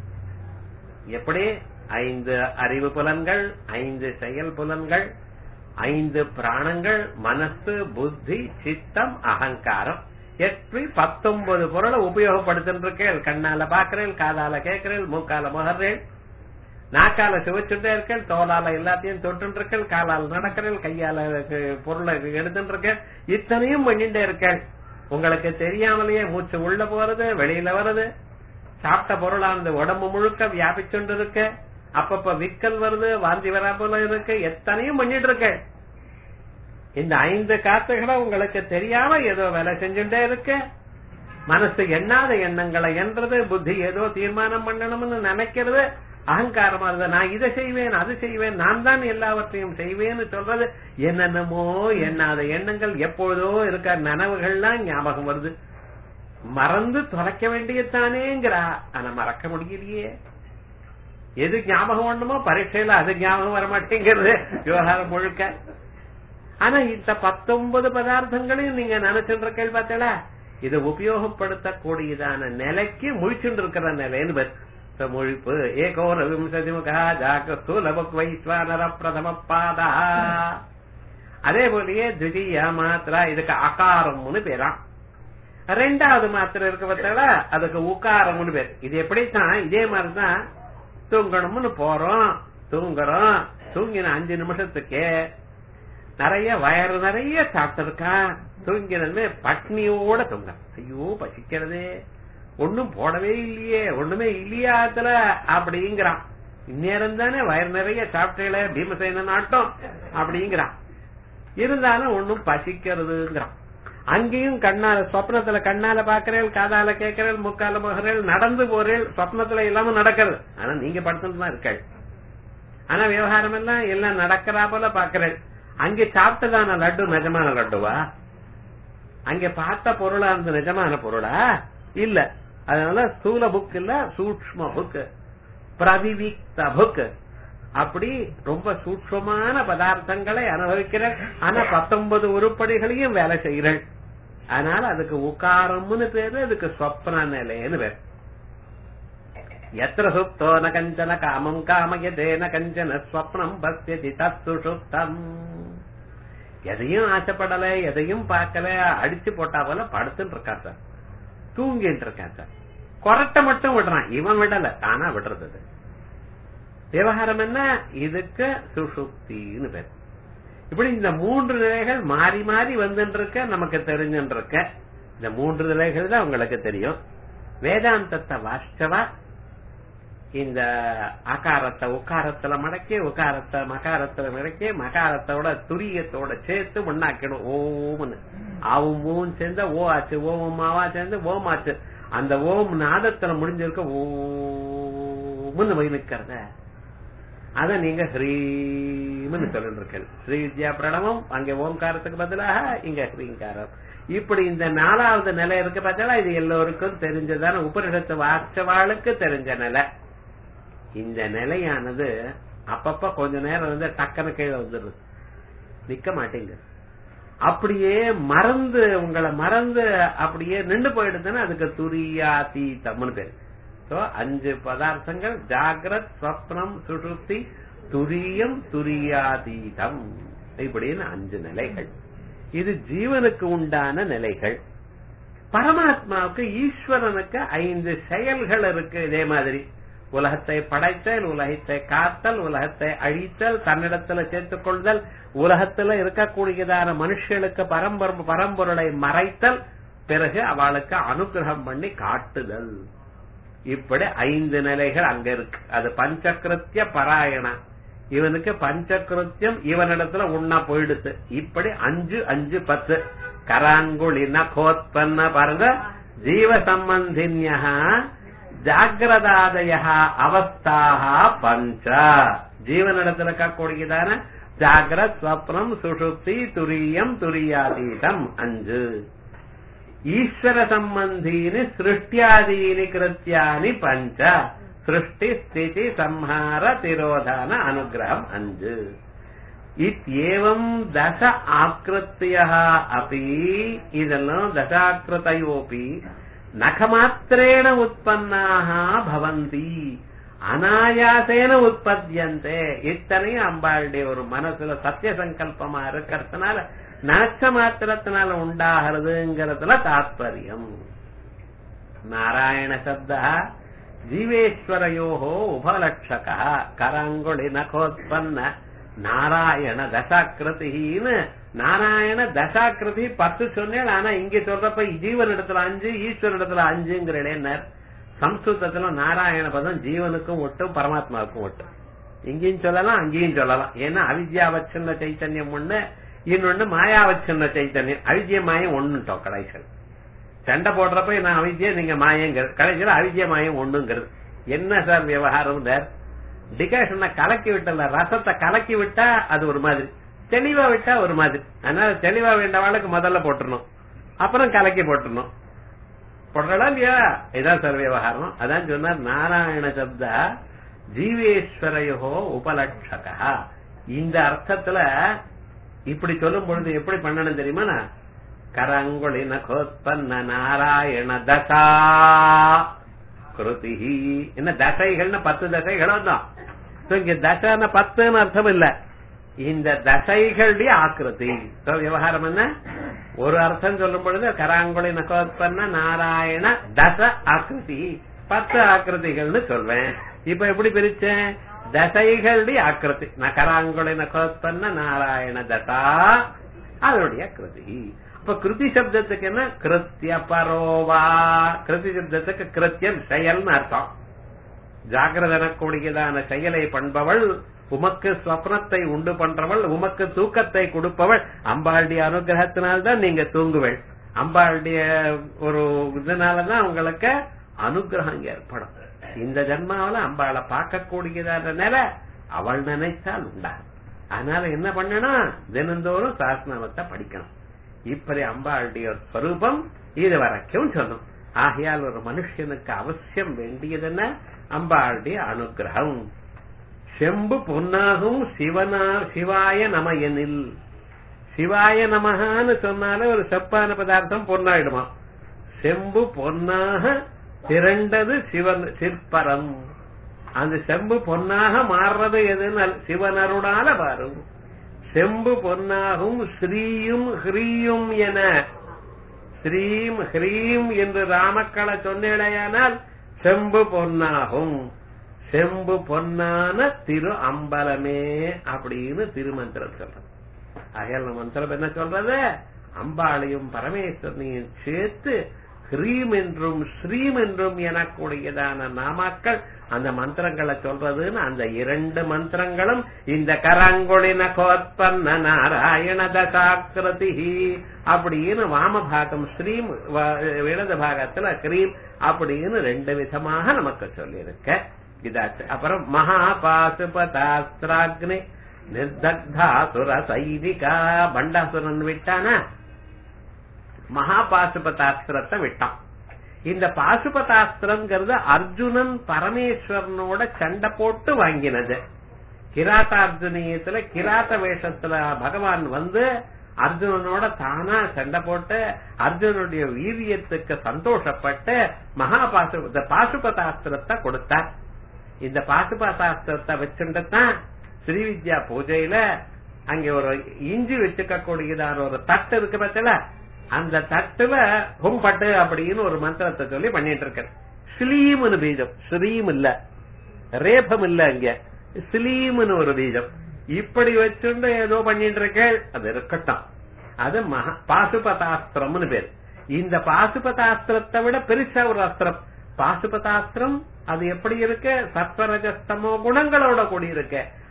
எப்படி 5 அறிவு புலன்கள், 5 செயல் புலன்கள், 5 பிராணங்கள், மனசு, புத்தி, சித்தம், அகங்காரம், எப்படி 19 பொருளை உபயோகப்படுத்திருக்கேன். கண்ணால பாக்குறேன், காதால கேட்கிறேன், மூக்கால முகர்றேன், நாக்கால சுவைச்சுட்டே இருக்கேன், தோலால எல்லாத்தையும் தொட்டு இருக்கேன், காலால் நடக்கிறேன், கையால பொருளை எடுத்துட்டு இருக்கேன், இத்தனையும் பண்ணிட்டே இருக்கேன். உங்களுக்கு தெரியாமலேயே மூச்சு உள்ள போறது, வெளியில வருது. சாப்பிட்ட பொருளானது உடம்பு முழுக்க வியாபிச்சுட்டு இருக்கு. அப்பப்ப விக்கல் வருது, வாந்தி வரா போல இருக்கு. எத்தனையும் பண்ணிட்டு இருக்கேன். இந்த 5 காத்துகளை உங்களுக்கு தெரியாம ஏதோ வேலை செஞ்சுட்டே இருக்கு. மனசு எண்ணாத எண்ணங்களை என்றது, புத்தி ஏதோ தீர்மானம் பண்ணணும்னு நினைக்கிறது, அகங்காரமா இருந்தது, நான் இதை செய்வேன் அது செய்வேன், நான் தான் எல்லாவற்றையும் செய்வேன்னு சொல்றது, என்னென்னமோ எண்ணாத எண்ணங்கள், எப்பொழுதோ இருக்க நனவுகள்லாம் ஞாபகம் வருது. மறந்து தொலைக்க வேண்டியதானேங்கிறா, ஆனா மறக்க முடியலையே. எது ஞாபகம் வேண்டுமோ பரீட்சையில அது ஞாபகம் வரமாட்டேங்கிறது விவகாரம் முழுக்க. ஆனா இந்த 19 பதார்த்தங்களையும் நீங்க நினைச்சுட்டு இருக்க பார்த்தா, இதை உபயோகப்படுத்தக்கூடியதான நிலைக்கு முழிச்சுட்டு இருக்கிற நிலைன்னு முழிப்பு. ஏகோன விம்சதி முகா ஜாகிரஸ்தூலபுக் வைஸ்வானர பிரதம பாதா. அதே போலயே த்விதீய மாத்திரா, இதுக்கு அகாரம்னு பேரா. 2வது மாத்திரை இருக்கு பார்த்தா, அதுக்கு உகாரம்னு பேர். இது எப்படித்தான் இதே மாதிரிதான் தூங்கணும்னு போறோம், தூங்குறோம். தூங்கின 5 நிமிஷத்துக்கு நிறைய வயறு நிறைய சாப்பிட்டிருக்கான். தூங்கினதுமே பட்னியோட தூங்க, ஐயோ பசிக்கிறதே, ஒண்ணும் போடவே இல்லையே, ஒண்ணுமே இல்லையாத்துல அப்படிங்கிறான். இந்நேரம் தானே வயறு நிறைய சாப்பிட்டே பீமசேன நாட்டம் அப்படிங்கிறான். இருந்தாலும் ஒண்ணும் பசிக்கிறதுங்கிறான். அங்கேயும் கண்ணால சொப்னத்துல கண்ணால பாக்குறேன், காதால கேட்கிறேன், முக்கால முகரேல், நடந்து போறேன், சொப்னத்துல இல்லாம நடக்கிறது. ஆனா நீங்க படுத்துதான் இருக்க. ஆனா விவகாரம் எல்லாம் நடக்கிறா போல பாக்குறேன். அங்கே சாப்பிட்டதான லட்டு நிஜமான லட்டுவா? அங்க பார்த்த பொருளா இருந்த நிஜமான பொருளா? இல்ல. அதனால ஸ்தூல புக் இல்ல, சூக்ஷ்ம புக், பிரவிவிக்த புக். அப்படி ரொம்ப சூட்சமான பதார்த்தங்களை அனுபவிக்கிறேன். ஆனா 19 உருப்படிகளையும் வேலை செய்கிறேன். அதனால அதுக்கு உகாரம்னு பேரு, அதுக்கு சொப்ன நிலைன்னு பேரு. எத்திர சுப்தோ ந கஞ்சன காமம் காமயதே ந கஞ்சன ஸ்வப்னம் பஸ்யதி தத்து சுப்தம். எதையும் ஆசைப்படல, எதையும் பார்க்கல, அடிச்சு போட்டா போல படுத்துட்டு இருக்கான் சார், தூங்கிட்டு இருக்கான் சார். கொரட்டை மட்டும் விடுறான், இவன் விடல, தானா விடுறது. விவகாரம் என்ன, இதுக்கு சுஷுப்தின்னு பேர். இப்படி இந்த 3 நிலைகள் மாறி மாறி வந்துட்டு இருக்க, நமக்கு தெரிஞ்சுட்டு இருக்க. இந்த 3 நிலைகள் தான் உங்களுக்கு தெரியும். வேதாந்தத்தை வாசிச்சவா இந்த ஆகாரத்தை உக்காரத்துல மடக்கி, உக்காரத்தை மகாரத்துல மடக்கி, மகாரத்தோட துரியத்தோட சேர்த்து ஒண்ணாக்கணும். ஓம்னு ஆவும் மூவும் சேர்ந்த ஓ ஆச்சு, ஓம் மாவா சேர்ந்து ஓம் ஆச்சு. அந்த ஓம் நாதத்துல முடிஞ்சிருக்க ஓம்னு வைக்கிறத அத நீங்க ஹ்ரீம்னு சொல்லிட்டு இருக்க. ஸ்ரீ வித்யா பிரணவம், அங்க ஓம்காரத்துக்கு பதிலாக இங்க ஹ்ரீங்காரம். இப்படி இந்த 4வது நிலை இருக்கு பார்த்தா, இது எல்லோருக்கும் தெரிஞ்சதான, உபனிஷத்து வாச்சவாளுக்கு தெரிஞ்ச நிலை. இந்த நிலையானது அப்பப்ப கொஞ்ச நேரம் வந்து டக்குனு கீழே வந்துடுது, நிக்க மாட்டேங்க. அப்படியே மறந்து, உங்களை மறந்து அப்படியே நின்று போயிடுதுன்னா அதுக்கு துரியாதீதம்னு பேரு. 5 பதார்த்தங்கள், ஜாகிரத், ஸ்வப்னம், சுஷுப்தி, துரியம், துரியாதீதம், இப்படின்னு 5 நிலைகள். இது ஜீவனுக்கு உண்டான நிலைகள். பரமாத்மாவுக்கு, ஈஸ்வரனுக்கு 5 செயல்கள் இருக்கு. இதே மாதிரி உலகத்தை படைத்தல், உலகத்தை காத்தல், உலகத்தை அழித்தல், தன்னிடத்துல சேர்த்துக் கொள்தல், உலகத்துல இருக்கக்கூடியதான மனுஷனுக்கு பரம்பொருளை மறைத்தல், பிறகு அவளுக்கு அனுகிரகம் பண்ணி காட்டுதல். இப்படி 5 நிலைகள் அங்க இருக்கு. அது பஞ்சகிருத்திய பராயண. இவனுக்கு பஞ்சகிருத்தியம் இவனிடத்துல உண்ணா போயிடுத்து. இப்படி 5 5 10 கராங்குளி நகோத்பன்ன பாருங்க. ஜீவ சம்பந்தின்யா ஜாகிரதாதய அவஸ்தாக பஞ்ச. ஜீவனிடத்துல இருக்கக்கூடியதான ஜாகிரத், ஸ்வப்னம், சுஷுப்தி, துரியம், துரியாதீதம் 5. ஈஸ்வர சம்பந்தீனி சிருஷ்டியாதீனி கிருத்தியானி பஞ்ச. சிருஷ்டி, ஸ்திதி, சம்ஹார, திரோதான, அனுகிரகம் 5. இத்யேவம் தச ஆக்ருத்யः அபி, இதெல்லாம் தசாக்ருதயோபி நகமாத்திரேண உற்பன்னாக பவந்தி அனாயாசேன உற்பத்தியந்தே. இத்தனையும் அம்பாளுடைய ஒரு மனசுல சத்திய சங்கல்பமா இருக்கிறதுனால நச்ச மாத்திரத்தினால உண்டாகிறதுங்கிறதுல தாத்பரியம். நாராயண சப்தா ஜீவேஸ்வரயோஹோ உபலட்சக. கராங்குளி நகோத்பன்ன நாராயண தசாக்கிருதின்னு நாராயண தசாக்கிருதி 10 சொன்னேன். ஆனா இங்க சொல்றப்ப ஜீவன் இடத்துல 5, ஈஸ்வர இடத்துல 5ங்கிறேன். சம்ஸ்கிருதத்துல நாராயண பதம் ஜீவனுக்கும் ஒட்டு, பரமாத்மாவுக்கும் ஒட்டு. இங்கேயும் சொல்லலாம், அங்கேயும் சொல்லலாம். ஏன்னா அவித்யாவச்சின்ன சைத்தன்யம் ஒண்ணு, இன்னொன்னு மாயாவச்சின்ன சைத்தன்யம். அவித்ய மாயம் ஒண்ணுட்டோம் கடைசியில். சண்டை போடுறப்ப நான் அவித்யா, நீங்க மாயங்கிறது. கடைசியில் அவித்ய மாயம் ஒண்ணுங்கிறது. என்ன சார் விவகாரம்? டிகாஷனை கலக்கி விட்டல, ரசத்தை கலக்கி விட்டா அது ஒரு மாதிரி, தெளிவா விட்டா ஒரு மாதிரி. அதனால தெளிவா வேண்டவாளுக்கு முதல்ல போட்டுறணும், அப்புறம் கலக்கி போட்டுறணும். போடுறா இல்லையா? இதான் சார் விவகாரம். அதான் சொன்னார் நாராயண சப்தா ஜீவேஸ்வரையோ உபலட்சக. இந்த அர்த்தத்துல இப்படி சொல்லும் பொழுது எப்படி பண்ணணும் தெரியுமா? கரங்குளி நகோத்பன்ன நாராயண தசா கிருதி. என்ன தசைகள்னு 10 தசைகளும் தான். இங்க தசான 10ன்னு அர்த்தம் இல்ல, இந்த தசைகளுடைய ஆக்கிருதி. விவகாரம் என்ன? ஒரு அர்த்தம் சொல்லும் பொழுது கராங்குளி நகோத்பன்ன நாராயண தச ஆக்கிருதி, 10 ஆக்கிருதிகள்னு சொல்வேன். இப்ப எப்படி பிரிச்சேன்? தசைகளுடைய ஆக்கிருதி. கராங்குளி நகோத்பன்ன நாராயண தசா அதனுடைய கிருதி. இப்ப கிருதி சப்தத்துக்கு என்ன? கிருத்திய பரோவா. கிருதி சப்தத்துக்கு கிருத்தியம் செயல்னு அர்த்தம். ஜாகிரதனக்கூடியதான செயலை பண்பவள், உமக்கு ஸ்வப்னத்தை உண்டு பண்றவள், உமக்கு தூக்கத்தை கொடுப்பவள். அம்பாளுடைய அனுகிரகத்தினால்தான் நீங்க தூங்குவள். அம்பாளுடைய ஒரு இதனாலதான் உங்களுக்கு அனுகிரகம் ஏற்படும். இந்த ஜன்மாவில அம்பாளை பார்க்கக்கூடியதான நிலை அவள் நினைச்சால் உண்டாகும். அதனால என்ன பண்ணணும்? தினந்தோறும் சாஸ்திரநாமத்தை படிக்கணும். இப்படி அம்பாளுடைய ஸ்வரூபம் இது வரைக்கும் சொல்லும். ஆகையால் ஒரு மனுஷனுக்கு அவசியம் வேண்டியதுன்னா அம்பாளுடைய அனுகிரகம். செம்பு பொன்னாகும் சிவாய நமயனில். சிவாய நமகான்னு சொன்னாலே ஒரு செப்பான பதார்த்தம் பொன்னாயிடுமா? செம்பு பொன்னாக திரண்டது சிவன் சிற்பரம். அந்த செம்பு பொன்னாக மாறுறது எதுன்னு சிவனருடால வரும். செம்பு பொன்னாகும் ஸ்ரீயும் ஹ்ரீயும் என. ஸ்ரீம் ஹ்ரீம் என்று ராமக்களை சொன்னேடையானால் செம்பு பொன்னாகும். செம்பு பொன்னான திரு அம்பலமே அப்படின்னு திருமந்திரம் சொல்றது. அயல் மந்திரம் என்ன சொல்றது? அம்பாளையும் பரமேஸ்வரனையும் சேர்த்து ஹ்ரீம் என்றும் ஸ்ரீம் என்றும் எனக்கூடியதான நாமாக்கள் அந்த மந்திரங்களை சொல்றதுன்னு அந்த 2 மந்திரங்களும் இந்த கரங்குளி நகோத்பன்ன நாராயண தசாக்கிருதி அப்படின்னு வாமபாகம் ஸ்ரீம், இடது பாகத்துல கிரீம் அப்படின்னு 2 விதமாக நமக்கு சொல்லி இருக்க. இதாச்சு. அப்புறம் மகா பாசுபதாஸ்திராக்னி நிர்தக்தாசுர சைனிகா. பண்டாசுரன் விட்டானா மகா பாசுபதாஸ்திரத்தை விட்டான். இந்த பாசுபதாஸ்திரம்ங்கிறது அர்ஜுனன் பரமேஸ்வரனோட சண்டை போட்டு வாங்கினது. கிராத்தார்ஜுனியத்துல கிராத்த வேஷத்துல பகவான் வந்து அர்ஜுனனோட தானா சண்டை போட்டு அர்ஜுனுடைய வீரியத்துக்கு சந்தோஷப்பட்டு மகா பாசுபதாஸ்திரத்தை கொடுத்தார். இந்த பாசுபதாஸ்திரத்தை வச்சுட்டுதான் ஸ்ரீவித்யா பூஜையில அங்க ஒரு இஞ்சி வச்சுக்க கூடியதான ஒரு தட்டு இருக்கு பத்தில, அந்த தட்டுல ஹும்பட்டு அப்படின்னு ஒரு மந்திரத்தை சொல்லி பண்ணிட்டு இருக்க. ஸ்லீம்னு பீஜம், ஸ்ரீம் இல்ல, ரேபம் இல்ல, அங்க ஸ்லீம்னு ஒரு பீஜம். இப்படி வச்சுண்டு ஏதோ பண்ணிட்டு இருக்க. அது இருக்கட்டும், அது பாசுபதாஸ்திரம்னு பேரு. இந்த பாசுபதாஸ்திரத்தை விட பெருசா ஒரு அஸ்திரம் பாசுபதாஸ்திரம். அது எப்படி இருக்கு? சத்வரஜஸ்தமோ குணங்களோட கூடி இருக்கு.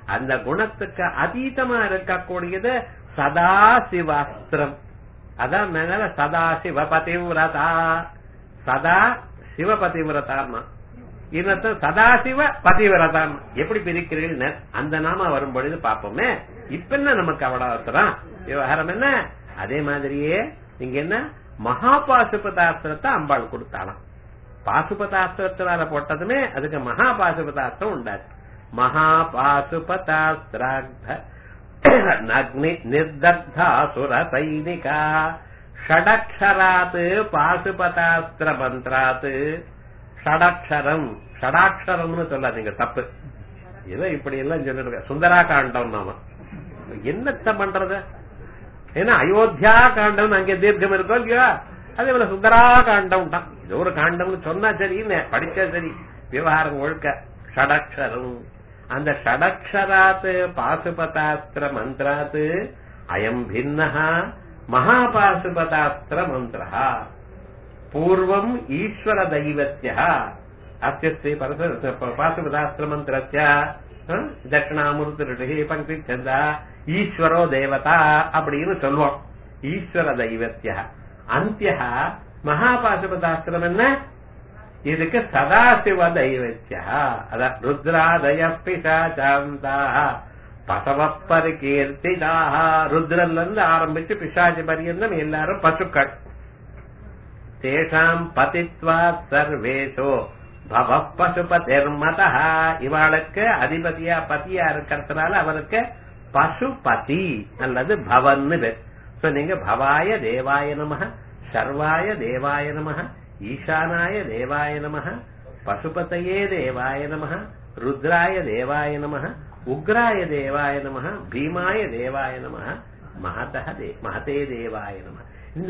அந்த குணத்துக்கு அதீதமா இருக்கக்கூடியது சதா சிவாஸ்திரம். அதான் மேல சதா சிவபதிவிரதா, சதா சிவபதிவிரதாமா, இன்னத்த சதாசிவ பதிவிரதான். எப்படி பிரிக்கிறீர்கள் அந்த நாம வரும் பொழுது பாப்போமே. இப்ப என்ன நமக்கு அவடாவசரம், விவகாரம் என்ன? அதே மாதிரியே இங்க என்ன மகா பாசுபதாஸ்திரத்தை அம்பாள் கொடுத்தாலாம். பாசுபதாஸ்திரத்தினால போட்டதுமே அதுக்கு மகா பாசுபதாஸ்திரம் உண்டாச்சு. மகா பாசுபதாஸ்திராக்த நக்னி நிர்தக்தாசுர சைனிகா ஷடக்ஷராத் பாசுபதாஸ்திர மந்திராத். ஷடாட்சரம், ஷடாட்சரம்னு சொல்லாதீங்க, தப்பு. இதை இப்படி எல்லாம் சொல்லிருக்க. சுந்தரா காண்டம் நாம என்னத்த பண்றது? ஏன்னா அயோத்தியா காண்டம் அங்கே தீர்க்கம் இருக்கோ இல்லையா, அதே போல சுந்தரா காண்டம் தான். இது ஒரு காண்டம்னு சொன்னா சரி, படிச்சா சரி, விவகாரம் ஒழுக்க. ஷடாட்சரம், அந்த ஷடக்ஷராத் பாசுபதாஸ்திர மந்திராத் அயம் பின்னஹா மகாபாசுபதாஸ்திர மந்திரஹ. பூர்வம் ஈஸ்வர தைவத்யா அஸ்ய பாசுபதாஸ்திர மந்திரஸ்ய தட்சிணாமூர்த்தி பங்கி சந்தா ஈஸ்வரோ தேவதா அப்படின்னு சொல்லுவோம். ஈஸ்வர தைவத்யா. அந்திய மகாபாசுபதாஸ்திரம் என்ன? இதுக்கு சதாசிவ தைவத்யா. அதான் ருத்ராதய பிசாசாந்தா பசவ பரிகீர்த்திதாக. ருத்ரன்ல இருந்து ஆரம்பிச்சு பிசாசி பரியந்தம் எல்லாரும் பசுக்கள். தேஷாம் பதித்வா சர்வேஷோ பவ பசுபதிர்மதா. இவாளுக்கு அதிபதியா பதியா இருக்கிறதுனால அவருக்கு பசுபதி அல்லது பவன்னு பேர். சோ நீங்க பவாய தேவாய நமஹ, சர்வாய தேவாய நமஹ, ஈசானாய தேவாய நமஹ, பசுபதயே தேவாய நமஹ, ருத்ராய தேவாய நமஹ, உக்ராய தேவாய நமஹ, பீமாய தேவாய நமஹ, மகதே தேவாய நமஹ. இந்த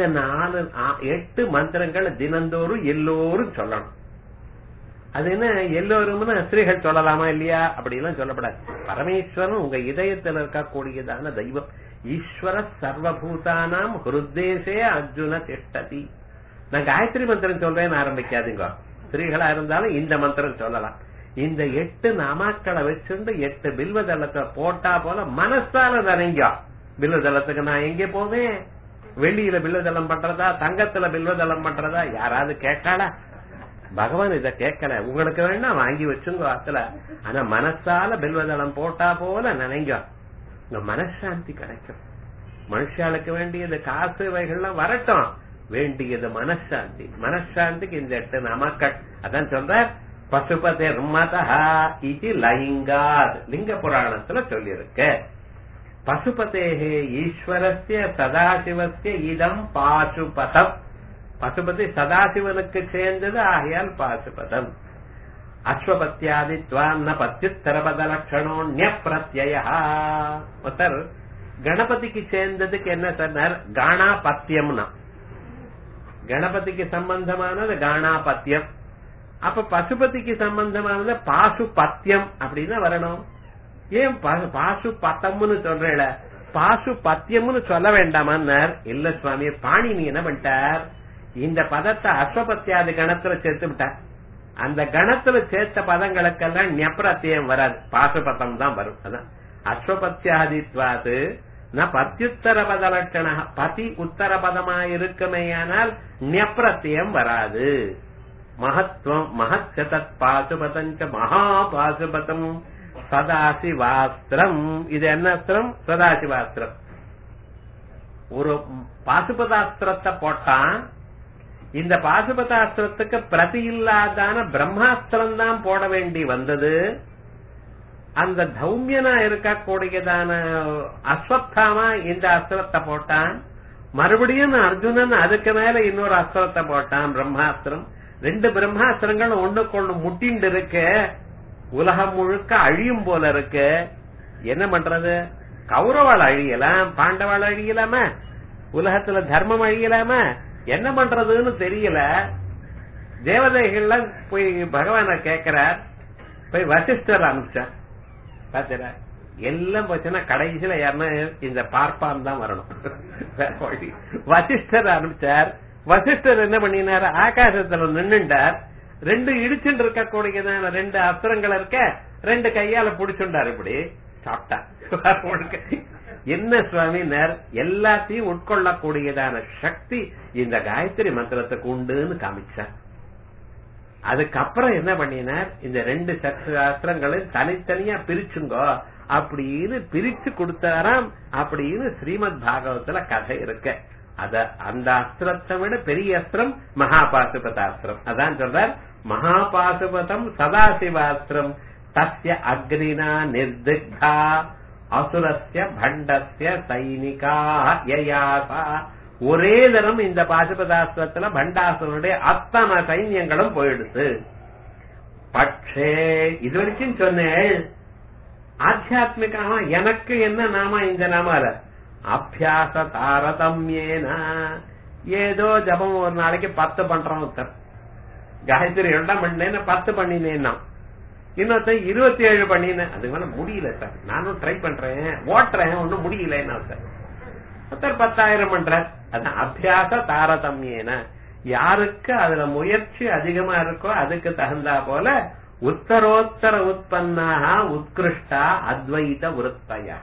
8 மந்திரங்கள் தினந்தோறும் எல்லோரும் சொல்லணும். அது என்ன எல்லோரும் ஸ்திரீகள் சொல்லலாமா இல்லையா அப்படிலாம் சொல்லப்படாது. பரமேஸ்வரன் உங்க இதயத்தில் இருக்கக்கூடியதான தெய்வம். ஈஸ்வர சர்வபூதானாம் ஹிருதேசே அர்ஜுன திஷ்டதி. நான் காயத்ரி மந்திரம் சொல்றேன்னு ஆரம்பிக்காதுங்க. ஸ்திரீகளா இருந்தாலும் இந்த மந்திரம் சொல்லலாம். இந்த 8 நாமாக்களை வச்சுட்டு 8 பில்வதளத்தை போட்டா போல மனசால நினைங்க. பில்வதளத்துக்கு நான் எங்கே போவேன்? வெள்ளியில பில்வதளம் பண்றதா, தங்கத்துல பில்வதளம் பண்றதா? யாராவது கேட்காளா? பகவான் இத கேட்கல. உங்களுக்கு வேணா வாங்கி வச்சுங்க ஆத்துல. ஆனா மனசால பில்வதளம் போட்டா போல நினைங்க, உங்க மனசாந்தி கிடைக்கும். மனுஷாளுக்கு வேண்டியது காசு வகைகள்லாம் வரட்டும், வேண்டியது மனசாந்தி. மனசாந்திக்கு இந்த 8 நாமக்கள். அதான் சொல்ற பசுபதிர் மதஹ இது லிங்காத். லிங்க புராணத்துல சொல்லியிருக்கு. பசுபதேஹே ஈஸ்வரஸ்ய சதாசிவஸ்ய இதம் பாசுபதம். பசுபதி சதாசிவனுக்கு சேர்ந்தது, ஆகையால் பாசுபதம். அஸ்வபத்தியாதித்வான்ன பத்யுத்தரபத லட்சணோன்ய பிரத்யய. ஒருத்தர் கணபதிக்கு சேர்ந்ததுக்கு என்ன சொன்னார்? காணாபத்தியம்னா. கணபதிக்கு சம்பந்தமானது காணாபத்தியம். அப்ப பசுபதிக்கு சம்பந்தமானது பாசுபத்தியம் அப்படின்னு வரணும். ஏன் பாசுபத்தம்னு சொல்றேல, பாசுபத்தியம்னு சொல்ல வேண்டாமான்னார். இல்ல சுவாமி, பாணினி என்ன பண்ணிட்டார்? இந்த பதத்தை அஸ்வபத்தியாதி கணத்துல சேர்த்து விட்டார். அந்த கணத்துல சேர்த்த பதங்களுக்கெல்லாம் ஞப்ரத்தியம் வராது, பாசுபத்தம் தான் வரும். அதான் அஸ்வபத்தியாதித்வாது ந பத்யுத்தர பத லட்சண. பதி உத்தர பதமா இருக்குமேயானால் ஞப்ரத்தியம் வராது. மகத்துவம் மகத் பாசுபதஞ்ச மகா பாசுபதம் சதாசிவாஸ்திரம். இது என்ன அஸ்திரம்? சதாசிவாஸ்திரம். ஒரு பாசுபதாஸ்திரத்தை போட்டான். இந்த பாசுபதாஸ்திரத்துக்கு பிரதி இல்லாதான பிரம்மாஸ்திரம் தான் போட வேண்டி வந்தது. அந்த தௌமியனா இருக்கக்கூடியதான அஸ்வத்தாமா இந்த அஸ்திரத்தை போட்டான். மறுபடியும் அர்ஜுனன் அதுக்கு மேல இன்னொரு அஸ்திரத்தை போட்டான், பிரம்மாஸ்திரம். 2 பிரம்மாஸ்திரங்கள் ஒண்ணுக்கொண்ணு முட்டிண்டு இருக்கு. உலகம் முழுக்க அழியும் போல இருக்கு. என்ன பண்றது? கௌரவாள் அழியலாம், பாண்டவாள் அழியலாம, உலகத்துல தர்மம் அழியலாம, என்ன பண்றதுன்னு தெரியல. தேவதைகள்லாம் போய் பகவான கேட்கிறார். போய் வசிஷ்டர் அனுப்பிச்சார். பாத்தீங்களா, எல்லாம் போச்சுன்னா கடைசியில யாருன்னா இந்த பார்ப்பான் தான் வரணும். வசிஷ்டர் அனுப்பிச்சார். வசிஷ்டர் என்ன பண்ணினார்? ஆகாசத்துல நின்னுட்டார். 2 இடிச்சுட்டு இருக்கக்கூடியதான 2 அஸ்திரங்கள் இருக்க 2 கையால புடிச்சுண்டார். இப்படி சாப்பிட்டா. என்ன சுவாமி எல்லாத்தையும் உட்கொள்ளக்கூடியதான சக்தி இந்த காயத்ரி மந்திரத்துக்கு உண்டுன்னு காமிச்சார். அதுக்கப்புறம் என்ன பண்ணினார், இந்த 2 சாஸ்திரங்களையும் தனித்தனியா பிரிச்சுங்கோ அப்படின்னு பிரிச்சு கொடுத்தாராம். அப்படின்னு ஸ்ரீமத் பாகவத்துல கதை இருக்கு. அந்த அஸ்திரத்தை விட பெரிய அஸ்திரம் மகாபாசுபதாஸ்திரம். அதான் சொல்றார், மகாபாசுபதம் சதாசிவாஸ்திரம் தஸ்ய அக்னினா நிர்திக்தா அசுரஸ்ய பண்டஸ்ய சைனிகா யயாசா. ஒரே தரம் இந்த பாசுபதாஸ்திரத்துல பண்டாசுரனுடைய அத்தனை சைன்யங்களும் போயிடுது. பட்சே இதுவரைக்கும் சொன்னேன் ஆத்தியாத்மிகமா எனக்கு என்ன நாம இந்த நாமால அபியாச தாரதமியேன. ஏதோ ஜபம் ஒரு நாளைக்கு 10 பண்றோம் சார், காயத்ரி 2 பண்ணேன்னு 10 பண்ணினேன்னா, இன்னொருத்த 27 பண்ணினேன். அது மேல முடியல சார், நானும் ட்ரை பண்றேன் ஓட்டுறேன் ஒன்னும் முடியலன்னா சார். ஒருத்தர் 10,000 பண்றார். அதான் அபியாச தாரதமியேன. யாருக்கு அதுல முயற்சி அதிகமா இருக்கோ அதுக்கு தகுந்தா போல உத்தரோத்தர உற்பன்னாக உத்கிருஷ்டா அத்வைத விருத்தயா.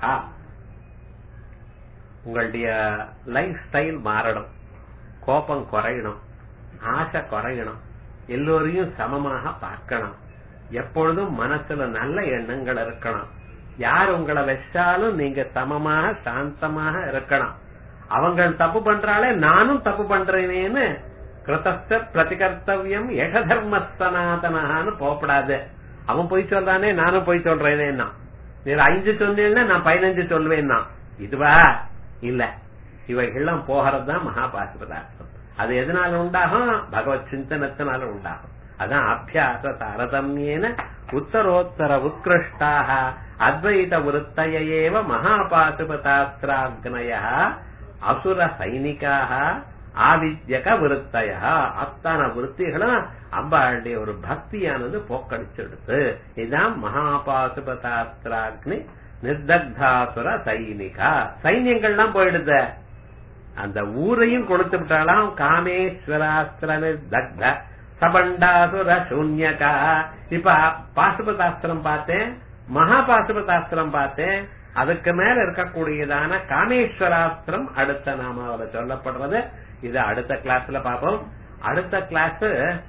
உங்களுடைய லைஃப் ஸ்டைல் மாறணும், கோபம் குறையணும், ஆசை குறையணும், எல்லோரையும் சமமாக பார்க்கணும், எப்பொழுதும் மனசுல நல்ல எண்ணங்கள் இருக்கணும். யார் உங்களை வச்சாலும் நீங்க சமமாக சாந்தமாக இருக்கணும். அவங்க தப்பு பண்றாலே நானும் தப்பு பண்றேனேன்னு கிருதஸ்த பிரதிகர்த்தவியம் ஏக தர்ம சனாதனஹான்னு போகப்படாது. அவன் போய் சொல்றானே நானும் போய் சொல்றேனேன்னா, நீ 5 சொன்னேன்னா நான் 15 சொல்வேன்னா, இதுவா இல்ல. இவைகள்லாம் போகிறதுதான் மகாபாசுபதாஸ்திரம். அது எதனால உண்டாகும், பகவத் சிந்தனத்தினால உண்டாகும். அதான் அபியாச தாரதமியேன உத்தரோத்தர உத்கிருஷ்டாக அத்வைத விருத்தயேவ மகாபாசுபதாஸ்திராக்னய அசுர சைனிகாக ஆவித்யக விருத்தய. அத்தனை விருத்திகளும் அம்பாளுடைய ஒரு பக்தியானது போக்கடிச்செடுத்து. இதுதான் மகாபாசுபதாஸ்திராக்னி நிர்தக்தாசுர சைனிகா. சைன்யங்கள்லாம் போயிடுத, அந்த ஊரையும் கொடுத்து விட்டாலாம். காமேஸ்வராஸ்திர நிர்தக்த சபண்டாசுர சூன்யகா. இப்ப பாசுபதாஸ்திரம் பார்த்தேன், மகாபாசுபதாஸ்திரம் பார்த்தேன். அதுக்கு மேல இருக்கக்கூடியதான காமேஸ்வராஸ்திரம் அடுத்த நாமாவில சொல்லப்படுறது. இது அடுத்த கிளாஸ்ல பாப்போம். அடுத்த கிளாஸ்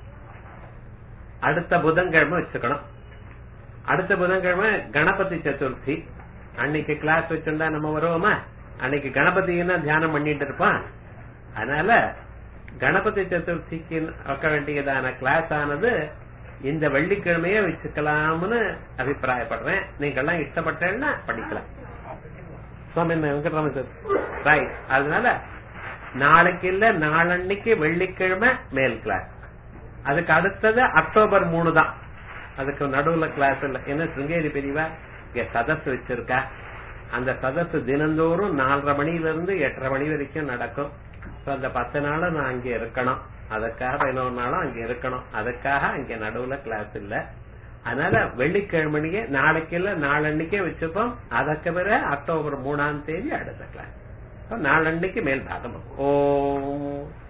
அடுத்த புதன்கிழமை வச்சுக்கணும். அடுத்த புதன்கிழமை கணபதி சதுர்த்தி. அன்னைக்கு கிளாஸ் வச்சிருந்தா நம்ம வருவோமா? அன்னைக்கு கணபதினா தியானம் பண்ணிட்டு இருப்பான். அதனால கணபதி சதுர்த்திக்கு வைக்க வேண்டியதான கிளாஸ் ஆனது இந்த வெள்ளிக்கிழமையே வச்சுக்கலாம்னு அபிப்பிராயப்படுறேன். நீங்க எல்லாம் இஷ்டப்பட்டேன்னா படிக்கலாம். சுவாமி வெங்கட்ராமன் ரைட். அதனால நாளைக்கு இல்ல நாளன்னைக்கு வெள்ளிக்கிழமை மேல் கிளாஸ். அதுக்கு அடுத்தது அக்டோபர் 3 தான். அதுக்கு நடுவுல கிளாஸ் இல்ல. ஏன்னா சிருங்கேரி பெரியவா இங்க சதஸ் வச்சிருக்கா. அந்த சதஸ் தினந்தோறும் 4:30 மணியிலிருந்து 8:30 மணி வரைக்கும் நடக்கும். அந்த 10 நாளும் நான் அங்க இருக்கணும். அதுக்காக 11 நாளும் அங்க இருக்கணும். அதுக்காக அங்க நடுவுல கிளாஸ் இல்ல. அதனால வெள்ளிக்கிழமையே நாளைக்கு இல்ல நாளன்னைக்கே வச்சுப்போம். அதற்கு பிறகு அக்டோபர் 3ஆம் தேதி அடுத்த கிளாஸ். நாளன்னைக்கு மேல் பாகம். ஓ